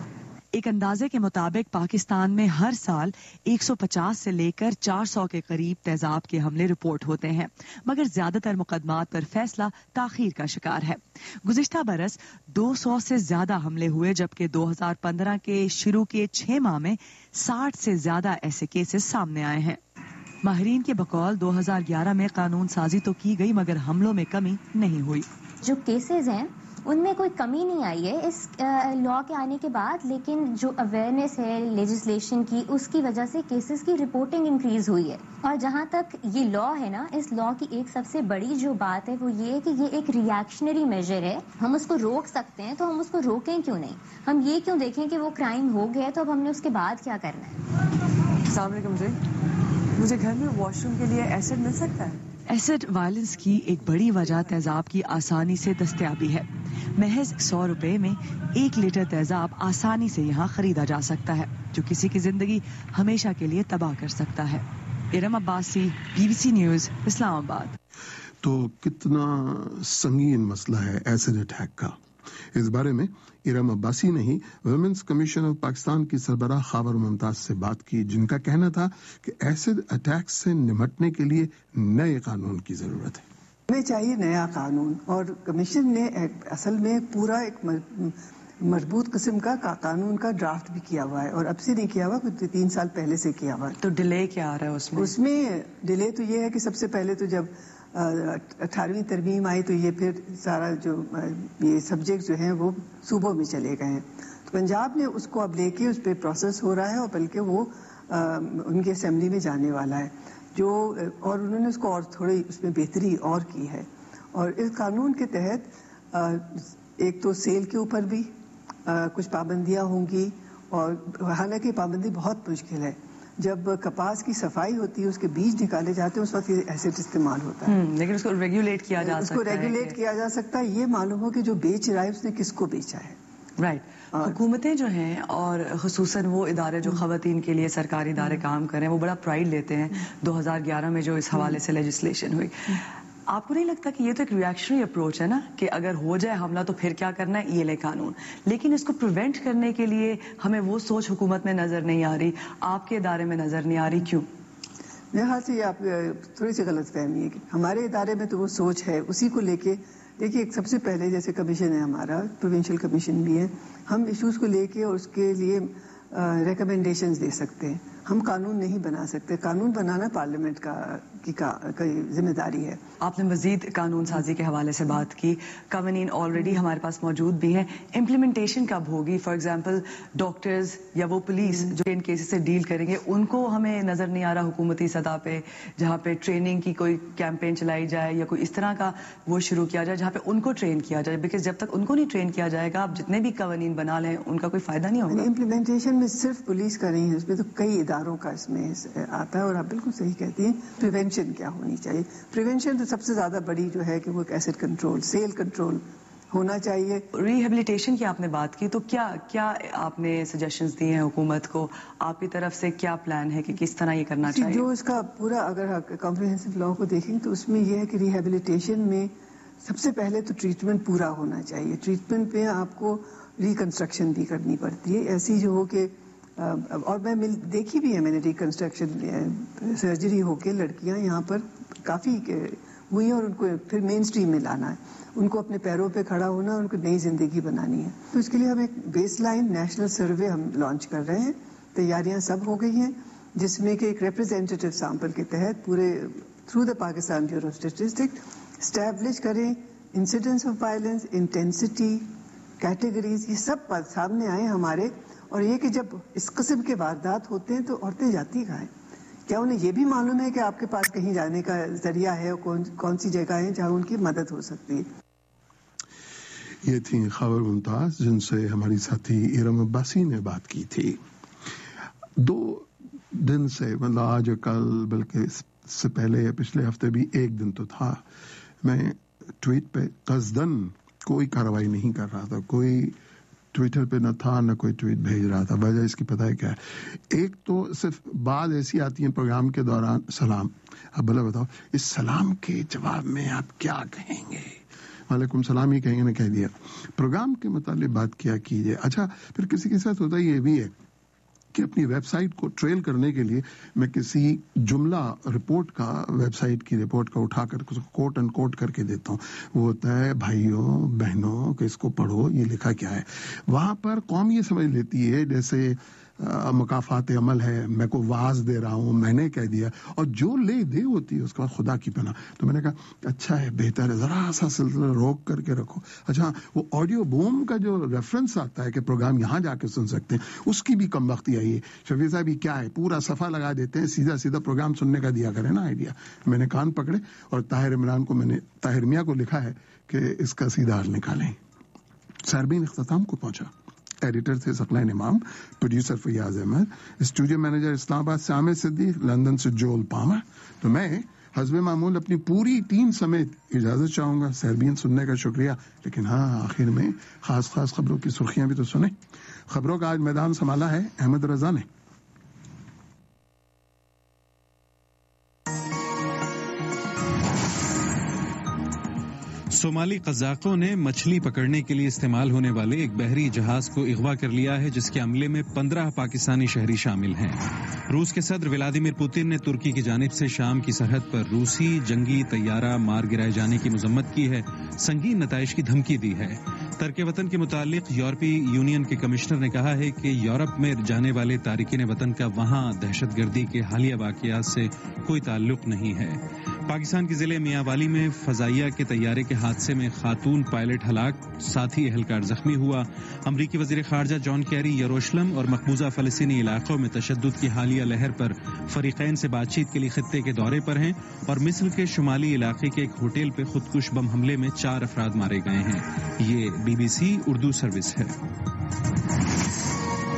ایک اندازے کے مطابق پاکستان میں ہر سال ایک سو پچاس سے لے کر چار سو کے قریب تیزاب کے حملے رپورٹ ہوتے ہیں مگر زیادہ تر مقدمات پر فیصلہ تاخیر کا شکار ہے۔ گزشتہ برس دو سو سے زیادہ حملے ہوئے جبکہ دو ہزار پندرہ کے شروع کے چھ ماہ میں ساٹھ سے زیادہ ایسے کیسز سامنے آئے ہیں۔ ماہرین کے بقول دو ہزار گیارہ میں قانون سازی تو کی گئی مگر حملوں میں کمی نہیں ہوئی۔ جو کیسز ہیں ان میں کوئی کمی نہیں آئی ہے اس لا کے آنے کے بعد، لیکن جو اویئرنیس ہے لیجسلیشن کی اس کی وجہ سے کیسز کی رپورٹنگ انکریز ہوئی ہے۔ اور جہاں تک یہ لا ہے نا، اس لا کی ایک سب سے بڑی جو بات ہے وہ یہ ہے کہ یہ ایک ریئیکشنری میجر ہے۔ ہم اس کو روک سکتے ہیں تو ہم اس کو روکیں کیوں نہیں؟ ہم یہ کیوں دیکھیں کہ وہ کرائم ہو گیا تو اب ہم نے اس کے بعد کیا کرنا ہے؟ السلام علیکم جی، مجھے گھر میں واش روم کے لیے ایسڈ مل سکتا ہے؟ ایسڈ وائلنس کی ایک بڑی وجہ تیزاب کی آسانی سے دستیابی ہے۔ محض سو روپے میں ایک لیٹر تیزاب آسانی سے یہاں خریدا جا سکتا ہے جو کسی کی زندگی ہمیشہ کے لیے تباہ کر سکتا ہے۔ Iram Abbasi, B B C news, Islamabad. تو کتنا سنگین مسئلہ ہے ایسڈ اٹیک کا, اس بارے میں ارم عباسی نے ہی ویمنس کمیشن آف پاکستان کی سربراہ خاور ممتاز سے بات کی, جن کا کہنا تھا کہ ایسڈ اٹیک سے نمٹنے کے لیے نئے قانون کی ضرورت ہے. ہمیں چاہیے نیا قانون, اور کمیشن نے اصل میں پورا ایک مربوط قسم کا قانون کا ڈرافٹ بھی کیا ہوا ہے, اور اب سے نہیں کیا ہوا, کچھ تین سال پہلے سے کیا ہوا ہے. تو ڈیلے کیا آ رہا ہے اس میں؟ اس میں ڈیلے تو یہ ہے کہ سب سے پہلے تو جب اٹھارہویں ترمیم آئی تو یہ پھر سارا جو یہ سبجیکٹ جو ہیں وہ صوبوں میں چلے گئے ہیں, تو پنجاب نے اس کو اب لے کے اس پہ پروسیس ہو رہا ہے, اور بلکہ وہ ان کی اسمبلی میں جانے والا ہے جو, اور انہوں نے اس کو اور تھوڑی اس میں بہتری اور کی ہے. اور اس قانون کے تحت ایک تو سیل کے اوپر بھی کچھ پابندیاں ہوں گی, اور حالانکہ پابندی بہت مشکل ہے. جب کپاس کی صفائی ہوتی ہے, اس کے بیج نکالے جاتے ہیں, اس وقت یہ ایسڈ استعمال ہوتا ہے, لیکن اس کو ریگولیٹ کیا جا سکتا ہے. اس کو ریگولیٹ کیا جا سکتا ہے, یہ معلوم ہو کہ جو بیچ رہا ہے اس نے کس کو بیچا ہے. رائٹ. حکومتیں جو ہیں اور خصوصاً وہ ادارے جو خواتین کے لیے سرکاری ادارے کام کریں, وہ بڑا پرائیڈ لیتے ہیں دو ہزار گیارہ میں جو اس حوالے سے لیجسلیشن ہوئی. آپ کو نہیں لگتا کہ یہ تو ایک ریئیکشنری اپروچ ہے نا, کہ اگر ہو جائے حملہ تو پھر کیا کرنا ہے, یہ لے قانون, لیکن اس کو پریونٹ کرنے کے لیے ہمیں وہ سوچ حکومت میں نظر نہیں آ رہی, آپ کے ادارے میں نظر نہیں آ رہی, کیوں؟ میرے خیال سے یہ آپ تھوڑی سی غلط فہمی ہے کہ ہمارے ادارے میں تو وہ سوچ ہے, اسی کو لے کے دیکھیے. سب سے پہلے جیسے کمیشن ہے ہمارا, پروونشل کمیشن بھی ہے, ہم ایشوز کو لے کے اور اس کے لیے ریکمنڈیشنز دے سکتے ہیں, ہم قانون نہیں بنا سکتے. قانون بنانا پارلیمنٹ کا کی ذمہ داری ہے. آپ نے مزید قانون سازی کے حوالے سے بات کی, قوانین آلریڈی ہمارے پاس موجود بھی ہیں, امپلیمنٹیشن کب ہوگی؟ فار ایگزامپل ڈاکٹرز یا وہ پولیس جو ان کیسز سے ڈیل کریں گے, ان کو ہمیں نظر نہیں آ رہا حکومتی سطح پہ جہاں پہ ٹریننگ کی کوئی کیمپین چلائی جائے یا کوئی اس طرح کا وہ شروع کیا جائے جہاں پہ ان کو ٹرین کیا جائے, بیکاز جب تک ان کو نہیں ٹرین کیا جائے گا آپ جتنے بھی قوانین بنا لیں ان کا کوئی فائدہ نہیں ہوگا. امپلیمنٹیشن میں صرف پولیس کا نہیں ہے, اس میں تو کئی اداروں کا اس میں آتا ہے, اور آپ بالکل صحیح کہتی ہیں. پریونشن کیا ہونی چاہیے؟ پریونشن تو سب سے زیادہ بڑی جو ہے کہ وہ ایسڈ کنٹرول, سیل کنٹرول ہونا چاہیے. ریہیبلیٹیشن کی آپ نے بات کی, تو کیا کیا آپ نے سجیشنز دی ہیں حکومت کو, آپ کی طرف سے کیا پلان ہے کہ کس طرح یہ کرنا چاہیے؟ جو اس کا پورا اگر کمپریہنسو لا کو دیکھیں تو اس میں یہ ہے کہ ریہیبلیٹیشن میں سب سے پہلے تو ٹریٹمنٹ پورا ہونا چاہیے. ٹریٹمنٹ پہ آپ کو ریکنسٹرکشن بھی کرنی پڑتی ہے, ایسی جو ہو کہ, اور میں دیکھی بھی ہے میں نے ریکنسٹرکشن سرجری ہو کے لڑکیاں یہاں پر کافی ہوئی, اور ان کو پھر مین اسٹریم میں لانا ہے, ان کو اپنے پیروں پہ کھڑا ہونا, ان کو نئی زندگی بنانی ہے. تو اس کے لیے ہم ایک بیس لائن نیشنل سروے ہم لانچ کر رہے ہیں, تیاریاں سب ہو گئی ہیں, جس میں کہ ایک ریپرزینٹیو سیمپل کے تحت پورے through the Pakistan bureau of statistics establish کریں incidence of violence, intensity, categories, یہ سب سامنے آئے ہمارے. اور یہ کہ جب اس قسم کے واردات ہوتے ہیں تو عورتیں جاتی کہاں ہیں؟ کیا انہیں یہ بھی معلوم ہے کہ آپ کے پاس کہیں جانے کا ذریعہ ہے, اور کون کون سی جگہ ہیں جہاں ان کی مدد ہو سکتی ہے؟ یہ تھی خاور ممتاز جن سے ہماری ساتھی ارم عباسی نے بات کی تھی. دو دن سے, مطلب آج کل بلکہ اس سے پہلے یا پچھلے ہفتے بھی ایک دن تو تھا, میں ٹویٹ پہ قصدن کوئی کارروائی نہیں کر رہا تھا, کوئی ٹویٹر پہ نہ تھا نہ کوئی ٹویٹ بھیج رہا تھا. وجہ اس کی پتہ ہے کیا ہے؟ ایک تو صرف بعض ایسی آتی ہیں پروگرام کے دوران, سلام, اب بھلا بتاؤ اس سلام کے جواب میں آپ کیا کہیں گے؟ وعلیکم السلام ہی کہیں گے, نے کہہ دیا. پروگرام کے متعلق بات کیا کیجیے. اچھا پھر کسی کے ساتھ ہوتا یہ بھی ہے کہ اپنی ویب سائٹ کو ٹریل کرنے کے لیے میں کسی جملہ رپورٹ کا, ویب سائٹ کی رپورٹ کا اٹھا کر کوٹ اینڈ کوٹ کر کے دیتا ہوں. وہ ہوتا ہے بھائیوں بہنوں کہ اس کو پڑھو, یہ لکھا کیا ہے. وہاں پر قوم یہ سمجھ لیتی ہے جیسے مکافات عمل ہے, میں کو واز دے رہا ہوں, میں نے کہہ دیا, اور جو لے دے ہوتی ہے اس کے بعد خدا کی پناہ. تو میں نے کہا اچھا ہے, بہتر ہے, ذرا سا سلسلہ روک کر کے رکھو. اچھا وہ آڈیو بوم کا جو ریفرنس آتا ہے کہ پروگرام یہاں جا کے سن سکتے ہیں, اس کی بھی کم وقتی آئی ہے. شفیع صاحب یہ کیا ہے, پورا صفحہ لگا دیتے ہیں, سیدھا سیدھا پروگرام سننے کا دیا کرے نا آئیڈیا. میں نے کان پکڑے اور طاہر عمران کو, میں نے طاہر میاں کو لکھا ہے کہ اس کا سیدھا حل نکالیں. ساربین اختتام کو پہنچا. ایڈیٹر تھے Saqlain Imam, producer Fayyaz Ahmad, studio manager Islamabad سے عامر صدیق, لندن سے جول پامر. تو میں حسب معمول اپنی پوری ٹیم سمیت اجازت چاہوں گا. ساربین سننے کا شکریہ, لیکن ہاں آخر میں خاص خاص خبروں کی سرخیاں بھی تو سنیں. خبروں کا آج میدان سنبھالا ہے احمد رضا نے. صومالی قزاقوں نے مچھلی پکڑنے کے لیے استعمال ہونے والے ایک بحری جہاز کو اغوا کر لیا ہے، جس کے عملے میں پندرہ پاکستانی شہری شامل ہیں۔ روس کے صدر ولادیمیر پوتن نے ترکی کی جانب سے شام کی سرحد پر روسی جنگی طیارہ مار گرائے جانے کی مذمت کی ہے، سنگین نتائج کی دھمکی دی ہے۔ ترک وطن کے متعلق یورپی یونین کے کمشنر نے کہا ہے کہ یورپ میں جانے والے تارکین وطن کا وہاں دہشت گردی کے حالیہ واقعات سے کوئی تعلق نہیں ہے۔ پاکستان کے ضلع میاں والی میں فضائیہ کے طیارے کے حادثے میں خاتون پائلٹ ہلاک، ساتھی اہلکار زخمی ہوا۔ امریکی وزیر خارجہ جان کیری یروشلم اور مقبوضہ فلسطینی علاقوں میں تشدد کی حالیہ لہر پر فریقین سے بات چیت کے لیے خطے کے دورے پر ہیں، اور مصر کے شمالی علاقے کے ایک ہوٹل پہ خودکش بم حملے میں چار افراد مارے گئے ہیں۔ یہ B B C Urdu service ہے۔